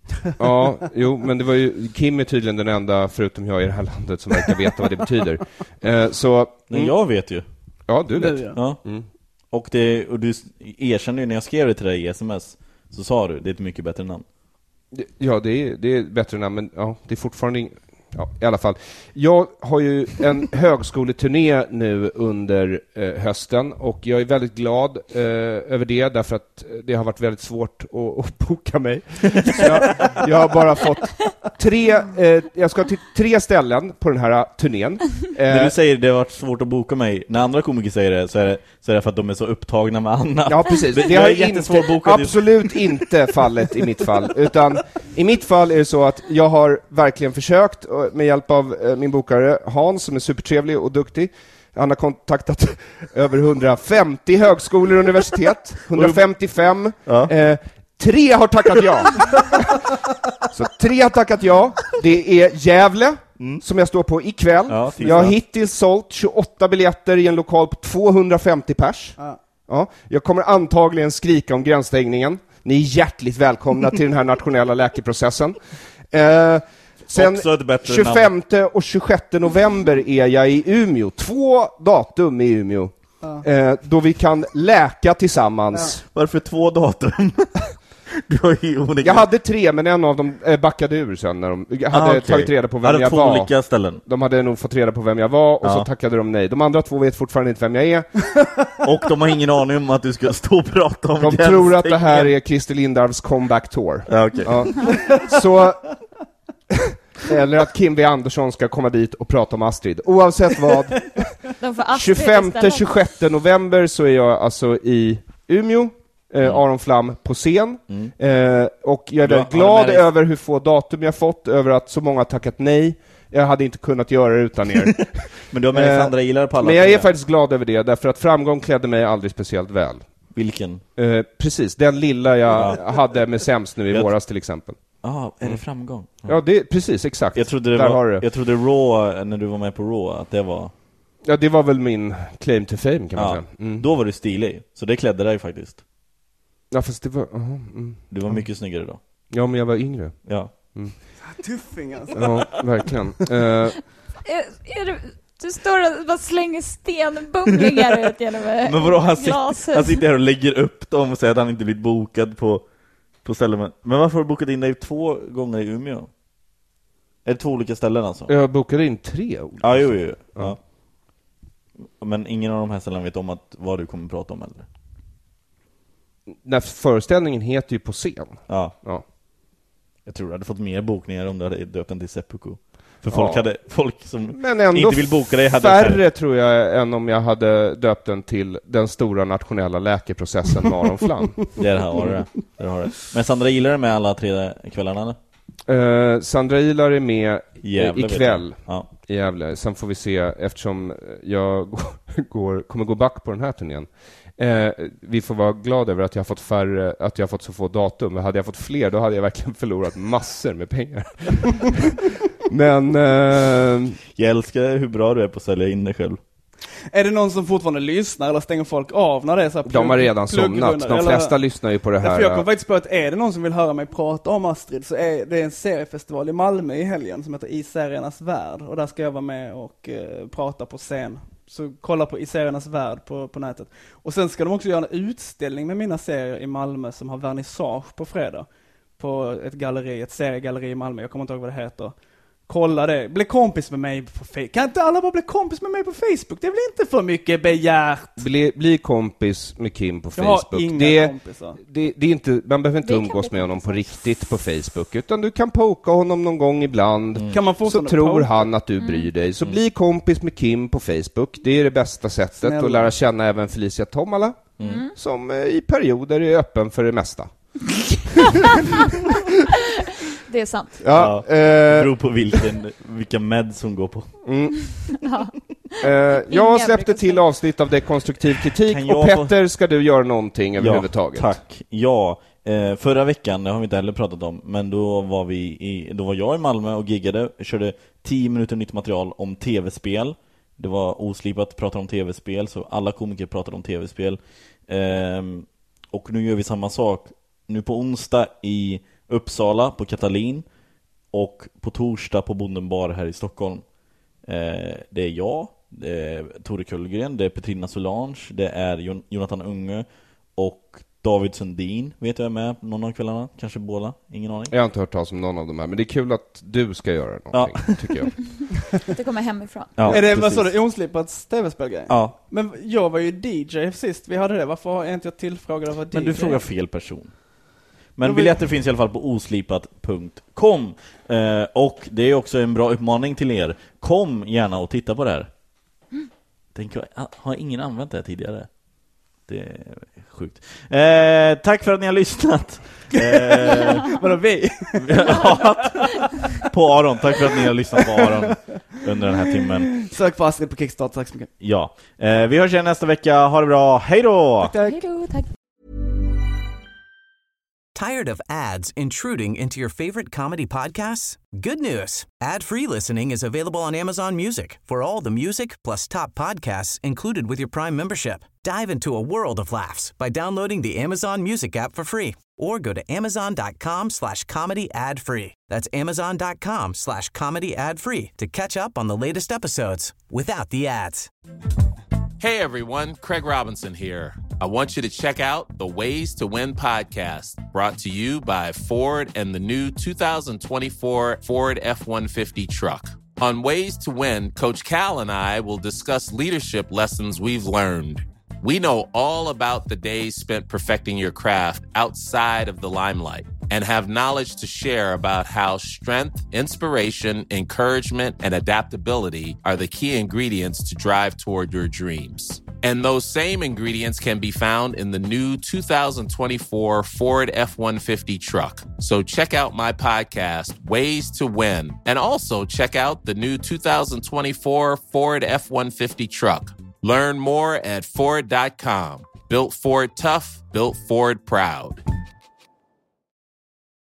Ja, jo, men det var ju, Kim är tydligen den enda, förutom jag i det här landet, som verkar veta vad det betyder. Men jag vet ju. Ja, du vet. Ja. Och du erkände ju när jag skrev det till dig i sms, så sa du, det är ett mycket bättre namn. Ja, det är bättre namn, men ja, det är fortfarande ja, i alla fall. Jag har ju en högskoleturné nu under hösten, och jag är väldigt glad över det, därför att det har varit väldigt svårt att boka mig. Jag har bara fått jag ska till 3 ställen på den här turnén. När du säger det har varit svårt att boka mig, när andra komiker säger det, så är det för att de är så upptagna med annat. Ja, precis. Det har absolut inte fallet i mitt fall, utan i mitt fall är det så att jag har verkligen försökt med hjälp av min bokare Hans, som är supertrevlig och duktig. Han har kontaktat över 150 högskolor och universitet. 155. Ja. 3 har tackat ja. Så 3 har tackat ja. Det är Gävle, som jag står på ikväll. Ja, jag har hittills sålt 28 biljetter i en lokal på 250 pers. Ja, jag kommer antagligen skrika om gränsstängningen. Ni är hjärtligt välkomna till den här nationella läkeprocessen. Sen 25 och 26 november är jag i Umeå. 2 datum i Umeå. Då vi kan läka tillsammans. Varför 2 datum? Jag hade 3, men en av dem backade ur sen när de hade tagit reda på vem jag var. Olika ställen. De hade nog fått reda på vem jag var, och så tackade de nej. De andra 2 vet fortfarande inte vem jag är. Och de har ingen aning om att du ska stå och prata om de tror att det här är Christer Lindarws comeback tour. Ja. Så eller att Kim V. Andersson ska komma dit och prata om Astrid. Oavsett vad. 25-26 november så är jag alltså i Umeå. Aron Flam på scen. Och jag är väldigt glad över hur få datum jag fått, över att så många har tackat nej. Jag hade inte kunnat göra det utan er. Men du har med Sandra Ilar på alla. Men jag är faktiskt glad över det, därför att framgång klädde mig aldrig speciellt väl. Vilken? Precis, den lilla jag hade med sämst nu i våras till exempel. Är det framgång? Ja, det precis, exakt. Jag trodde Raw, när du var med på Raw, att det var... Ja, det var väl min claim to fame, kan man säga. Då var du stilig, så det klädde dig faktiskt. Ja, fast det var... Du var mycket snyggare då. Ja, men jag var yngre. Ja. Tuffing alltså. Ja, verkligen. Du står och bara slänger stenbumlingar ut genom men vadå, han sitter här och lägger upp dem och säger att han inte blivit bokad på ställen. Men varför har du bokat in dig 2 gånger i Umeå? Är det 2 olika ställen alltså? Jag bokade in 3 olika. Ja, jo. Ja. Men ingen av de här ställena vet om vad du kommer prata om eller? När föreställningen heter ju På scen. Ja. Jag tror du hade fått mer bokningar om du hade döpt den till Seppuku. För folk som inte vill boka dig hade färre tror jag än om jag hade döpt den till Den stora nationella läkeprocessen med Aron Flam. Det har det. Men Sandra Ilar är med alla 3 kvällarna? Sandra Ilar är med ikväll i Gävle. Sen får vi se, eftersom jag kommer gå back på den här turnén. Vi får vara glada över att jag har fått så få datum. Hade jag fått fler, då hade jag verkligen förlorat massor med pengar. Men jag älskar hur bra du är på att sälja in dig själv. Är det någon som fortfarande lyssnar eller stänger folk av när det är så här de har redan somnat. De flesta lyssnar ju på det här. För jag kom faktiskt på att är det någon som vill höra mig prata om Astrid, så är det en seriefestival i Malmö i helgen som heter I seriernas värld, och där ska jag vara med och prata på scen. Så kolla på I seriernas värld på nätet. Och sen ska de också göra en utställning med mina serier i Malmö som har vernissage på fredag. På ett seriegalleri i Malmö. Jag kommer inte ihåg vad det heter. Kolla det. Bli kompis med mig på Facebook. Kan inte alla bara bli kompis med mig på Facebook? Det blir inte för mycket begärt. Bli kompis med Kim på Facebook. Jag har inga kompisar. Det är inte, man behöver inte umgås med honom på riktigt på Facebook, utan du kan poka honom någon gång ibland. Kan man få så tror han att du bryr dig. Så bli kompis med Kim på Facebook. Det är det bästa sättet att lära känna även Felicia Tomala, som i perioder är öppen för det mesta. Det är sant. Ja, det beror på vilka meds som går på. Jag släppte till avsnitt av Dekonstruktiv kritik, och Petter, ska du göra någonting överhuvudtaget? Tack. Ja, förra veckan, det har vi inte heller pratat om, men då var jag i Malmö och giggade, körde 10 minuter nytt material om tv-spel. Det var oslipat att prata om tv-spel, så alla komiker pratade om tv-spel. Och nu gör vi samma sak. Nu på onsdag i Uppsala på Katalin och på torsdag på Bonden Bar här i Stockholm. Det är jag, det är Tore Kullgren, det är Petrina Solange, det är Jonathan Unge och David Sundin, vet jag är med någon av kvällarna, kanske båda, ingen aning. Jag har inte hört talas om någon av dem här, men det är kul att du ska göra någonting, tycker jag. Det kommer hemifrån. Ja, är det vad så det onslipat tv-spelgrej? Ja. Men jag var ju DJ sist, vi hade det. Varför är inte jag tillfrågad av DJ? Men du frågar fel person. Men biljetter finns i alla fall på oslipat.com. Och det är också en bra uppmaning till er. Kom gärna och titta på det här. Tänk, har ingen använt det tidigare? Det är sjukt. Tack för att ni har lyssnat. Vadå vi? På Aron. Tack för att ni har lyssnat på Aron under den här timmen. Sök på Astrid på Kickstarter, tack så mycket. Ja. Vi hörs igen nästa vecka. Ha det bra. Hej då! Hej då, tack. Tired of ads intruding into your favorite comedy podcasts? Good news. Ad-free listening is available on Amazon Music for all the music plus top podcasts included with your Prime membership. Dive into a world of laughs by downloading the Amazon Music app for free or go to amazon.com/comedy ad-free. That's amazon.com/comedy ad-free to catch up on the latest episodes without the ads. Hey everyone, Craig Robinson here. I want you to check out the Ways to Win podcast, brought to you by Ford and the new 2024 Ford F-150 truck. On Ways to Win, Coach Cal and I will discuss leadership lessons we've learned. We know all about the days spent perfecting your craft outside of the limelight and have knowledge to share about how strength, inspiration, encouragement, and adaptability are the key ingredients to drive toward your dreams. And those same ingredients can be found in the new 2024 Ford F-150 truck. So check out my podcast, Ways to Win, and also check out the new 2024 Ford F-150 truck. Learn more at Ford.com. Built Ford tough, built Ford proud.